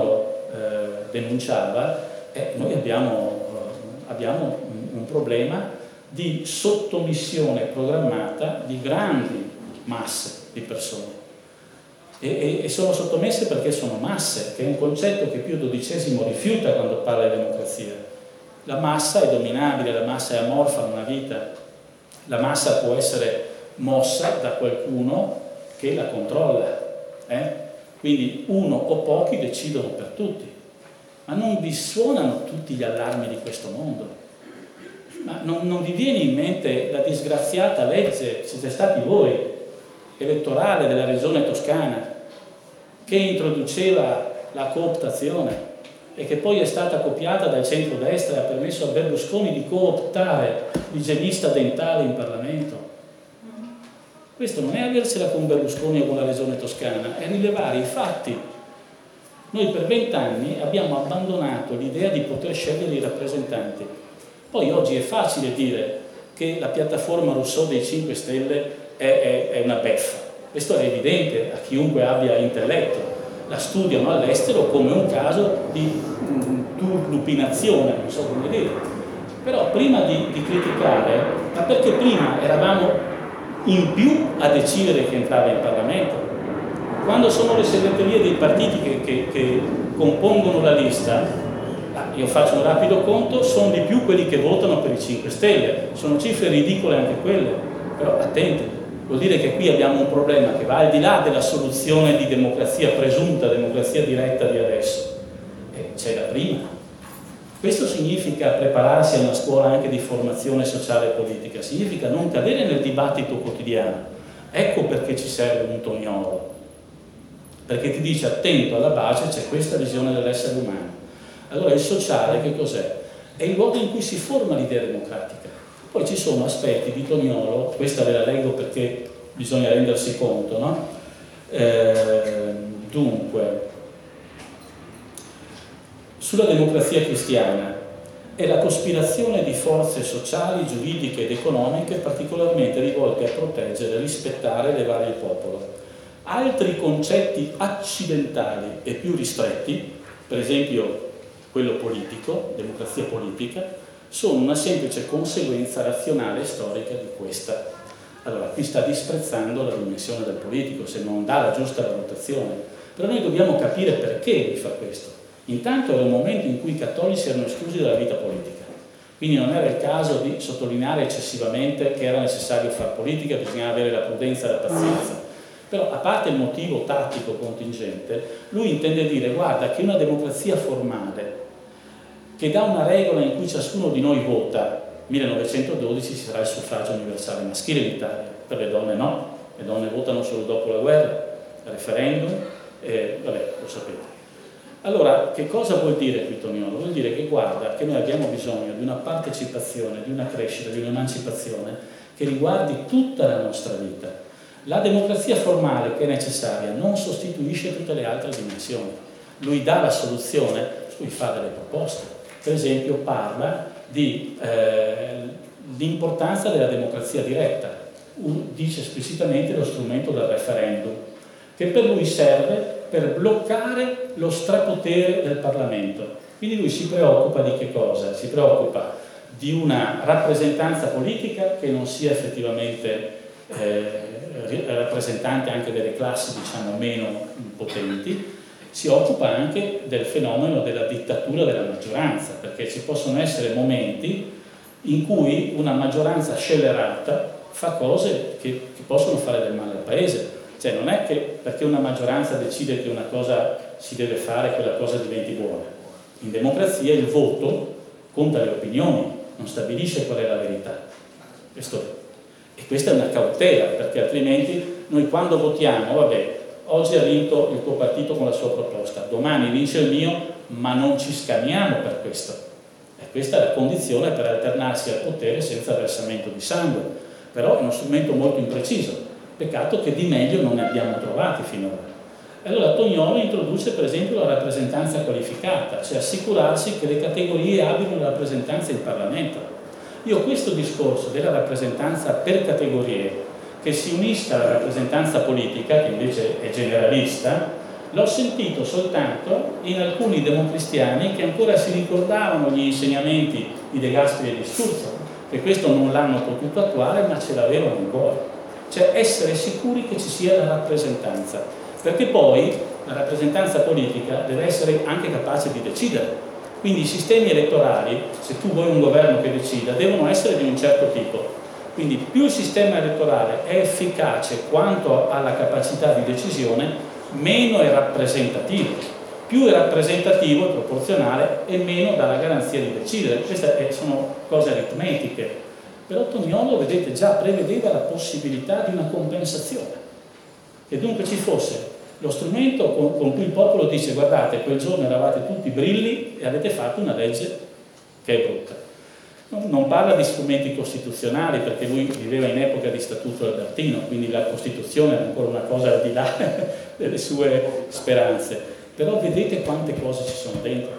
Speaker 1: eh, denunciava, eh, noi abbiamo, eh, abbiamo un, un problema di sottomissione programmata di grandi masse di persone. E, e, e sono sottomesse perché sono masse, che è un concetto che Pio dodicesimo rifiuta quando parla di democrazia. La massa è dominabile, la massa è amorfa, non ha vita. La massa può essere mossa da qualcuno che la controlla. Eh? Quindi uno o pochi decidono per tutti. Ma non vi suonano tutti gli allarmi di questo mondo? Ma non, non vi viene in mente la disgraziata legge, siete stati voi, elettorale della regione toscana, che introduceva la cooptazione e che poi è stata copiata dal centrodestra e ha permesso a Berlusconi di cooptare l'igienista dentale in Parlamento. Questo non è avercela con Berlusconi o con la regione toscana, è rilevare i fatti. Noi per vent'anni abbiamo abbandonato l'idea di poter scegliere i rappresentanti. Poi oggi è facile dire che la piattaforma Rousseau dei cinque Stelle è, è, è una beffa. Questo è evidente a chiunque abbia intelletto. La studiano all'estero come un caso di turlupinazione, non so come dire. Però prima di, di criticare, ma perché prima eravamo in più a decidere chi entrava in Parlamento? Quando sono le segreterie dei partiti che, che, che compongono la lista, io faccio un rapido conto, sono di più quelli che votano per i cinque Stelle, sono cifre ridicole anche quelle, però attenti, vuol dire che qui abbiamo un problema che va al di là della soluzione di democrazia presunta, democrazia diretta di adesso, e c'è da prima. Questo significa prepararsi a una scuola anche di formazione sociale e politica, significa non cadere nel dibattito quotidiano. Ecco perché ci serve un Toniolo, perché ti dice attento, alla base c'è questa visione dell'essere umano. Allora il sociale che cos'è? È il luogo in cui si forma l'idea democratica. Poi ci sono aspetti di Toniolo, questa ve la leggo perché bisogna rendersi conto, no? Eh, dunque, sulla democrazia cristiana è la cospirazione di forze sociali, giuridiche ed economiche particolarmente rivolte a proteggere, rispettare e levare il popolo. Altri concetti accidentali e più ristretti, per esempio quello politico, democrazia politica, sono una semplice conseguenza razionale e storica di questa. Allora, qui sta disprezzando la dimensione del politico, se non dà la giusta valutazione. Però noi dobbiamo capire perché fa questo. Intanto era un momento in cui i cattolici erano esclusi dalla vita politica, quindi non era il caso di sottolineare eccessivamente che era necessario fare politica, bisognava avere la prudenza e la pazienza. Però, a parte il motivo tattico contingente, lui intende dire, guarda, che una democrazia formale, che dà una regola in cui ciascuno di noi vota, millenovecentododici ci sarà il suffragio universale maschile in Italia, per le donne no, le donne votano solo dopo la guerra, referendum, e vabbè, lo sapete. Allora, che cosa vuol dire qui Toniolo? Vuol dire che guarda che noi abbiamo bisogno di una partecipazione, di una crescita, di un'emancipazione che riguardi tutta la nostra vita. La democrazia formale che è necessaria non sostituisce tutte le altre dimensioni. Lui dà la soluzione, lui fa delle proposte. Per esempio parla di, eh, l'importanza della democrazia diretta. Uh, dice esplicitamente lo strumento del referendum, che per lui serve per bloccare lo strapotere del Parlamento. Quindi lui si preoccupa di che cosa? Si preoccupa di una rappresentanza politica che non sia effettivamente eh, rappresentante anche delle classi, diciamo, meno potenti. Si occupa anche del fenomeno della dittatura della maggioranza, perché ci possono essere momenti in cui una maggioranza scellerata fa cose che, che possono fare del male al Paese. Cioè non è che perché una maggioranza decide che una cosa si deve fare, quella cosa diventi buona. In democrazia il voto conta le opinioni, non stabilisce qual è la verità. Questo, e questa è una cautela, perché altrimenti noi quando votiamo, vabbè, oggi ha vinto il tuo partito con la sua proposta, domani vince il mio, ma non ci scammiamo per questo. E questa è la condizione per alternarsi al potere senza versamento di sangue. Però è uno strumento molto impreciso. Peccato che di meglio non ne abbiamo trovati finora. Allora Toniolo introduce per esempio la rappresentanza qualificata, cioè assicurarsi che le categorie abbiano la rappresentanza in Parlamento. Io questo discorso della rappresentanza per categorie, che si unisca alla rappresentanza politica, che invece è generalista, L'ho sentito soltanto in alcuni democristiani che ancora si ricordavano gli insegnamenti di De Gasperi e di Sturzo, che questo non l'hanno potuto attuare ma ce l'avevano in cuore. Cioè essere sicuri che ci sia la rappresentanza, perché poi la rappresentanza politica deve essere anche capace di decidere. Quindi i sistemi elettorali, se tu vuoi un governo che decida, devono essere di un certo tipo. Quindi più il sistema elettorale è efficace quanto alla capacità di decisione, meno è rappresentativo. Più è rappresentativo, è proporzionale, e meno dà la garanzia di decidere. Queste sono cose aritmetiche. Però Toniolo, vedete, già prevedeva la possibilità di una compensazione. Che dunque ci fosse lo strumento con, con cui il popolo dice: guardate, quel giorno eravate tutti brilli e avete fatto una legge che è brutta. Non parla di strumenti costituzionali, perché lui viveva in epoca di Statuto Albertino, quindi la Costituzione era ancora una cosa al di là delle sue speranze. Però vedete quante cose ci sono dentro.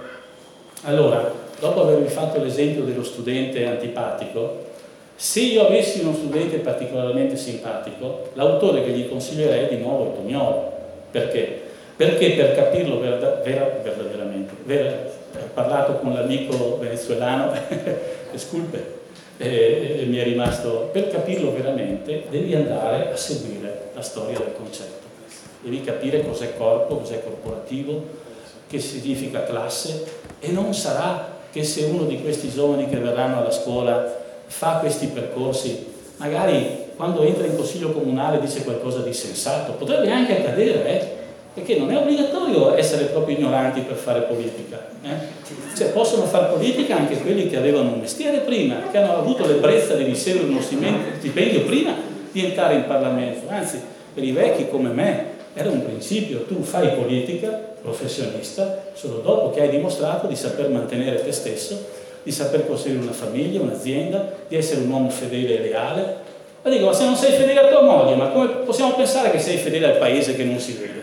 Speaker 1: Allora, dopo avervi fatto l'esempio dello studente antipatico, se io avessi uno studente particolarmente simpatico, l'autore che gli consiglierei di nuovo è Toniolo. Perché? Perché per capirlo vera, vera, verdaderamente, vera, ho parlato con l'amico venezuelano, sculpe, e, e mi è rimasto, per capirlo veramente devi andare a seguire la storia del concetto, devi capire cos'è corpo, cos'è corporativo, che significa classe, e non sarà che se uno di questi giovani che verranno alla scuola fa questi percorsi, magari quando entra in consiglio comunale dice qualcosa di sensato, potrebbe anche accadere, eh? Perché non è obbligatorio essere proprio ignoranti per fare politica, eh? Cioè possono fare politica anche quelli che avevano un mestiere prima, che hanno avuto l'ebbrezza di ricevere uno stipendio prima di entrare in Parlamento. Anzi, per i vecchi come me era un principio: tu fai politica professionista solo dopo che hai dimostrato di saper mantenere te stesso, di saper costruire una famiglia, un'azienda, di essere un uomo fedele e leale. Ma dico, ma se non sei fedele a tua moglie, ma come possiamo pensare che sei fedele al paese che non si vede?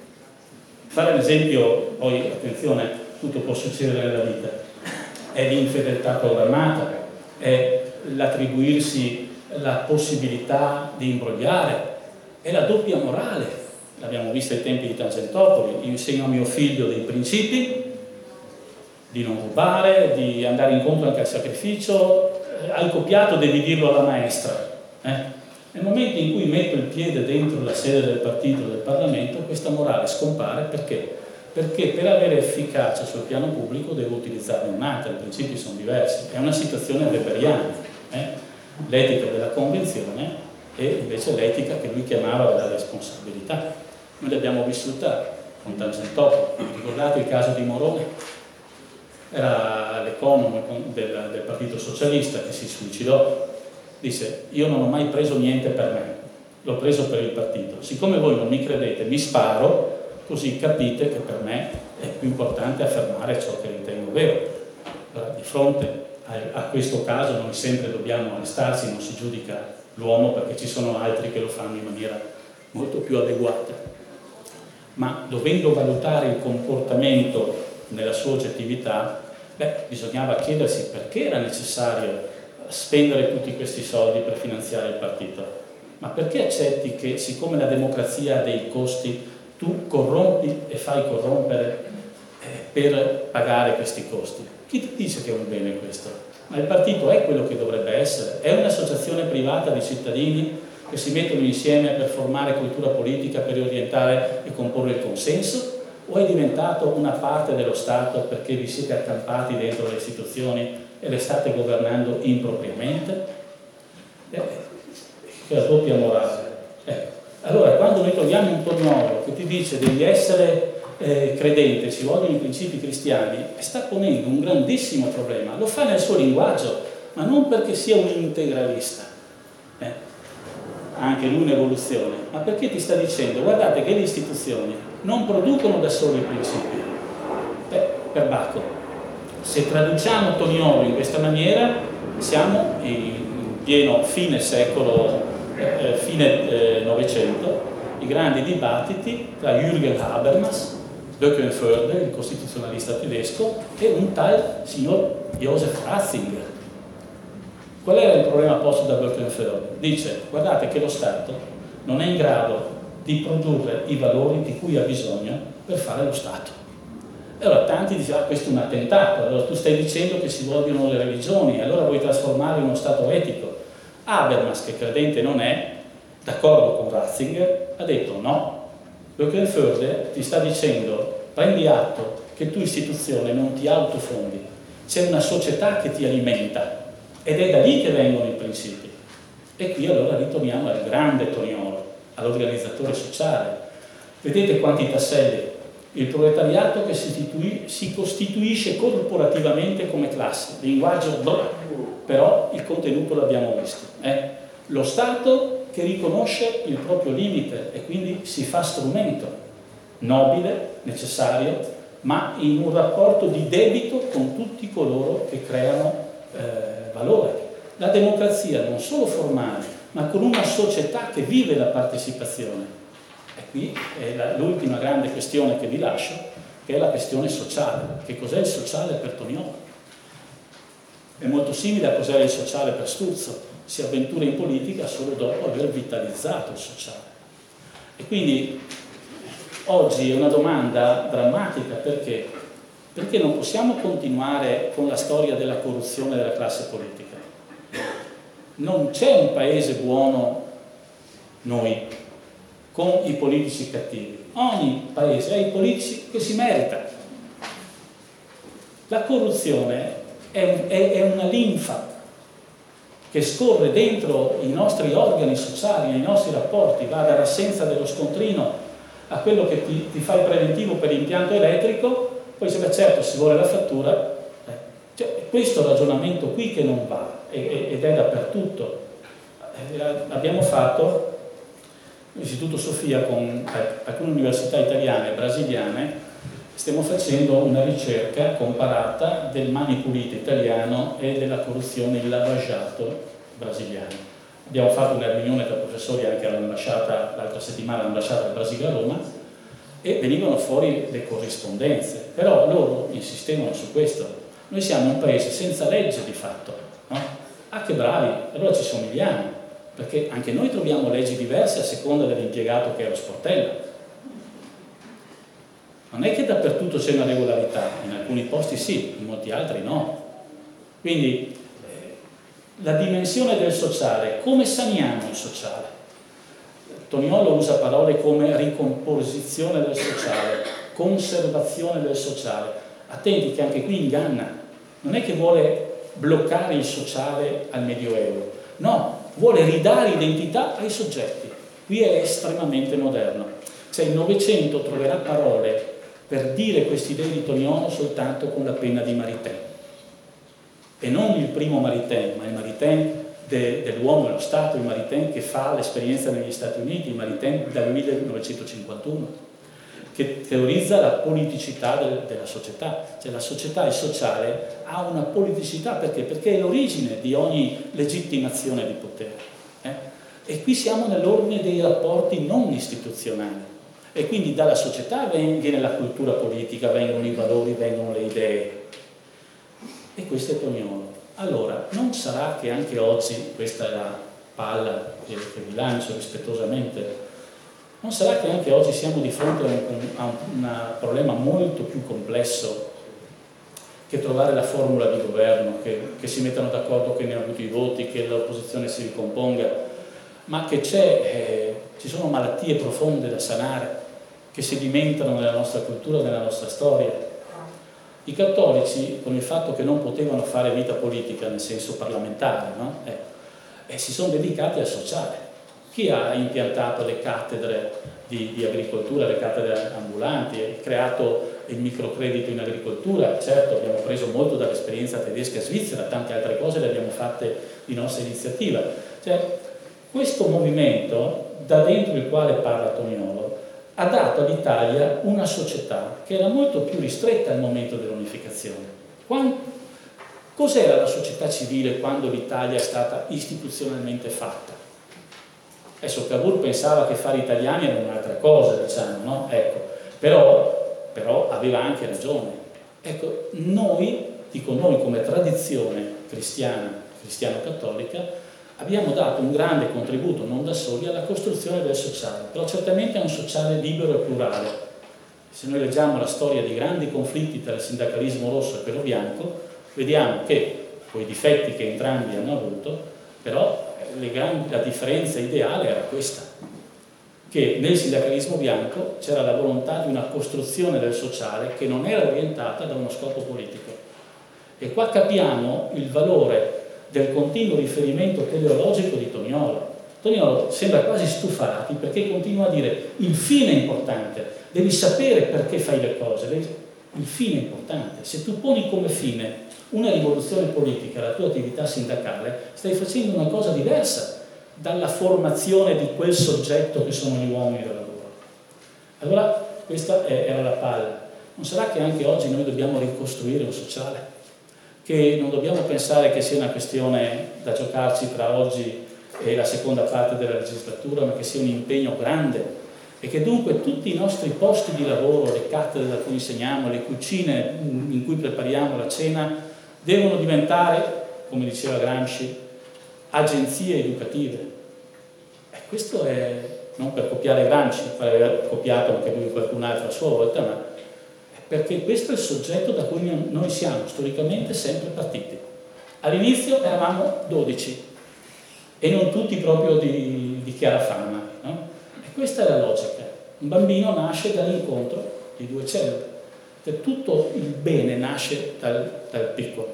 Speaker 1: Fare l'esempio, poi attenzione, tutto può succedere nella vita, è l'infedeltà programmata, è l'attribuirsi la possibilità di imbrogliare, è la doppia morale. L'abbiamo vista ai tempi di Tangentopoli: io insegno a mio figlio dei principi, di non rubare, di andare incontro anche al sacrificio, al copiato devi dirlo alla maestra. Eh? Nel momento in cui metto il piede dentro la sede del partito, del Parlamento, questa morale scompare. Perché? Perché per avere efficacia sul piano pubblico devo utilizzarne un'altra, i principi sono diversi, è una situazione weberiana, eh? L'etica della convenzione e invece l'etica che lui chiamava della responsabilità. Noi l'abbiamo vissuta con Tangentopoli. Ricordate il caso di Morone? Era l'economo del, del Partito Socialista che si suicidò. Disse: io non ho mai preso niente per me, l'ho preso per il partito. Siccome voi non mi credete, mi sparo, così capite che per me è più importante affermare ciò che ritengo vero. Allora, di fronte a, a questo caso noi sempre dobbiamo arrestarsi, non si giudica l'uomo, perché ci sono altri che lo fanno in maniera molto più adeguata. Ma dovendo valutare il comportamento nella sua oggettività, beh, bisognava chiedersi perché era necessario spendere tutti questi soldi per finanziare il partito. Ma perché accetti che, siccome la democrazia ha dei costi, tu corrompi e fai corrompere eh, per pagare questi costi? Chi ti dice che è un bene questo? Ma il partito è quello che dovrebbe essere? È un'associazione privata di cittadini che si mettono insieme per formare cultura politica, per orientare e comporre il consenso? O è diventato una parte dello Stato perché vi siete accampati dentro le istituzioni e le state governando impropriamente? Eh, è la doppia morale. Eh. Allora, quando noi troviamo un Toniolo che ti dice devi essere eh, credente, ci vogliono i principi cristiani, sta ponendo un grandissimo problema. Lo fa nel suo linguaggio, ma non perché sia un integralista, eh. ha anche lui un'evoluzione, ma perché ti sta dicendo: guardate che le istituzioni non producono da soli i principi. Beh, per Bacco, se traduciamo Toniolo in questa maniera, siamo in pieno fine secolo, eh, fine eh, Novecento, i grandi dibattiti tra Jürgen Habermas, Böckenförde, il costituzionalista tedesco, e un tal signor Joseph Ratzinger. Qual era il problema posto da Böckenförde? Dice: guardate che lo Stato non è in grado di produrre i valori di cui ha bisogno per fare lo Stato. E allora tanti dicono, ah, questo è un attentato, allora tu stai dicendo che si vogliono le religioni, allora vuoi trasformarlo in uno Stato etico. Habermas, che credente non è, d'accordo con Ratzinger, ha detto no, Böckenförde ti sta dicendo, prendi atto che tu istituzione non ti autofondi, c'è una società che ti alimenta ed è da lì che vengono i principi. E qui allora ritorniamo al grande Toniolo, all'organizzatore sociale. Vedete quanti tasselli? Il proletariato che si, si costituisce corporativamente come classe, linguaggio, però il contenuto l'abbiamo visto. Eh? Lo Stato che riconosce il proprio limite e quindi si fa strumento, nobile, necessario, ma in un rapporto di debito con tutti coloro che creano eh, valore. La democrazia non solo formale, ma con una società che vive la partecipazione. E qui è l'ultima grande questione che vi lascio, che è la questione sociale. Che cos'è il sociale per Toniolo? È molto simile a cos'è il sociale per Sturzo. Si avventura in politica solo dopo aver vitalizzato il sociale. E quindi oggi è una domanda drammatica, perché? Perché non possiamo continuare con la storia della corruzione della classe politica. Non c'è un paese buono, noi, con i politici cattivi. Ogni paese ha i politici che si merita. La corruzione è, è, è una linfa che scorre dentro i nostri organi sociali, nei nostri rapporti, va dall'assenza dello scontrino a quello che ti, ti fa il preventivo per l'impianto elettrico, poi se beh, certo si vuole la fattura. Eh. Cioè, questo ragionamento qui che non va, ed è dappertutto. Eh, abbiamo fatto l'Istituto Sofia con alcune università italiane e brasiliane, stiamo facendo una ricerca comparata del mani pulite italiano e della corruzione, il lavaggiato brasiliano. Abbiamo fatto una riunione tra professori anche all'ambasciata, l'altra settimana all'ambasciata del Brasile a Roma, e venivano fuori le corrispondenze, però loro insistevano su questo. Noi siamo un paese senza legge di fatto, no? Ah, che bravi, allora ci somigliamo, perché anche noi troviamo leggi diverse a seconda dell'impiegato che è lo sportello. Non è che dappertutto c'è una regolarità, in alcuni posti sì, in molti altri no. Quindi eh, la dimensione del sociale, come saniamo il sociale? Toniolo usa parole come ricomposizione del sociale, conservazione del sociale. Attenti che anche qui inganna, non è che vuole bloccare il sociale al Medioevo, no, vuole ridare identità ai soggetti. Qui è estremamente moderno, cioè il Novecento troverà parole per dire queste idee di Toniolo soltanto con la penna di Maritain, e non il primo Maritain, ma il Maritain de, dell'uomo e lo Stato, il Maritain che fa l'esperienza negli Stati Uniti, il Maritain dal millenovecentocinquantuno, che teorizza la politicità del, della società. Cioè la società, il sociale, ha una politicità perché? Perché è l'origine di ogni legittimazione di potere. Eh? E qui siamo nell'ordine dei rapporti non istituzionali. E quindi dalla società viene la cultura politica, vengono i valori, vengono le idee. E questo è Toniolo. Allora, non sarà che anche oggi, questa è la palla che, che vi lancio rispettosamente, non sarà che anche oggi siamo di fronte a un, a un problema molto più complesso che trovare la formula di governo, che, che si mettano d'accordo, che ne hanno avuto i voti, che l'opposizione si ricomponga, ma che c'è, eh, ci sono malattie profonde da sanare, che sedimentano nella nostra cultura, nella nostra storia. I cattolici, con il fatto che non potevano fare vita politica nel senso parlamentare, no? eh, eh, si sono dedicati al sociale. Chi ha impiantato le cattedre di, di agricoltura, le cattedre ambulanti, ha creato il microcredito in agricoltura? Certo, abbiamo preso molto dall'esperienza tedesca e svizzera, tante altre cose le abbiamo fatte di nostra iniziativa. Cioè, questo movimento, da dentro il quale parla Toniolo, ha dato all'Italia una società che era molto più ristretta al momento dell'unificazione. Cos'era la società civile quando l'Italia è stata istituzionalmente fatta? Adesso Cavour pensava che fare italiani era un'altra cosa, diciamo, no? Ecco, però, però aveva anche ragione. Ecco, noi, dico noi come tradizione cristiana, cristiano-cattolica, abbiamo dato un grande contributo, non da soli, alla costruzione del sociale, però certamente è un sociale libero e plurale. Se noi leggiamo la storia di grandi conflitti tra il sindacalismo rosso e quello bianco, vediamo che, con i difetti che entrambi hanno avuto, però le grandi, la differenza ideale era questa, che nel sindacalismo bianco c'era la volontà di una costruzione del sociale che non era orientata da uno scopo politico. E qua capiamo il valore del continuo riferimento teleologico di Toniolo. Toniolo sembra quasi stufarti perché continua a dire il fine è importante, devi sapere perché fai le cose, devi... il fine è importante. Se tu poni come fine una rivoluzione politica, la tua attività sindacale, stai facendo una cosa diversa dalla formazione di quel soggetto che sono gli uomini del lavoro. Allora questa era la palla. Non sarà che anche oggi noi dobbiamo ricostruire un sociale? Che non dobbiamo pensare che sia una questione da giocarci tra oggi e la seconda parte della legislatura, ma che sia un impegno grande e che dunque tutti i nostri posti di lavoro, le cattedre da cui insegniamo, le cucine in cui prepariamo la cena, devono diventare, come diceva Gramsci, agenzie educative. E questo è non per copiare Gramsci, per aver copiato anche lui qualcun altro a sua volta, ma perché questo è il soggetto da cui noi siamo storicamente sempre partiti. All'inizio eravamo dodici e non tutti proprio di, di chiara fama, no? E questa è la logica. Un bambino nasce dall'incontro di due cellule, che tutto il bene nasce dal, dal piccolo.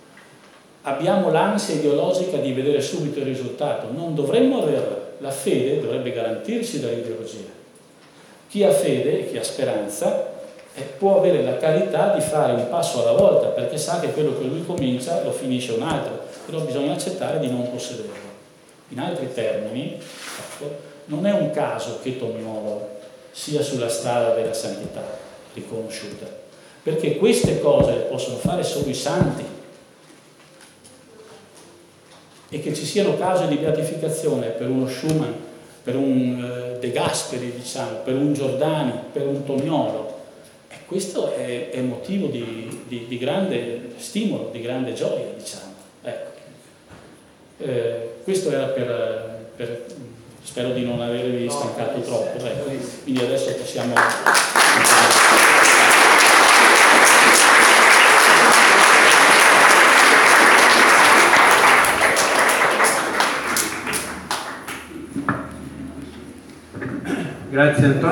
Speaker 1: Abbiamo l'ansia ideologica di vedere subito il risultato, non dovremmo averla. La fede dovrebbe garantirci dall'ideologia. Chi ha fede e chi ha speranza e può avere la carità di fare un passo alla volta, perché sa che quello che lui comincia lo finisce un altro, però bisogna accettare di non possederlo. In altri termini, ecco, non è un caso che Toniolo sia sulla strada della santità riconosciuta, perché queste cose le possono fare solo i santi, e che ci siano cause di beatificazione per uno Schumann, per un eh, De Gasperi, diciamo, per un Giordani, per un Toniolo. Questo è, è motivo di, di, di grande stimolo, di grande gioia, diciamo. Ecco. Eh, questo era per, per... spero di non avervi stancato troppo. Ecco. Quindi adesso possiamo...
Speaker 2: Grazie Antonio.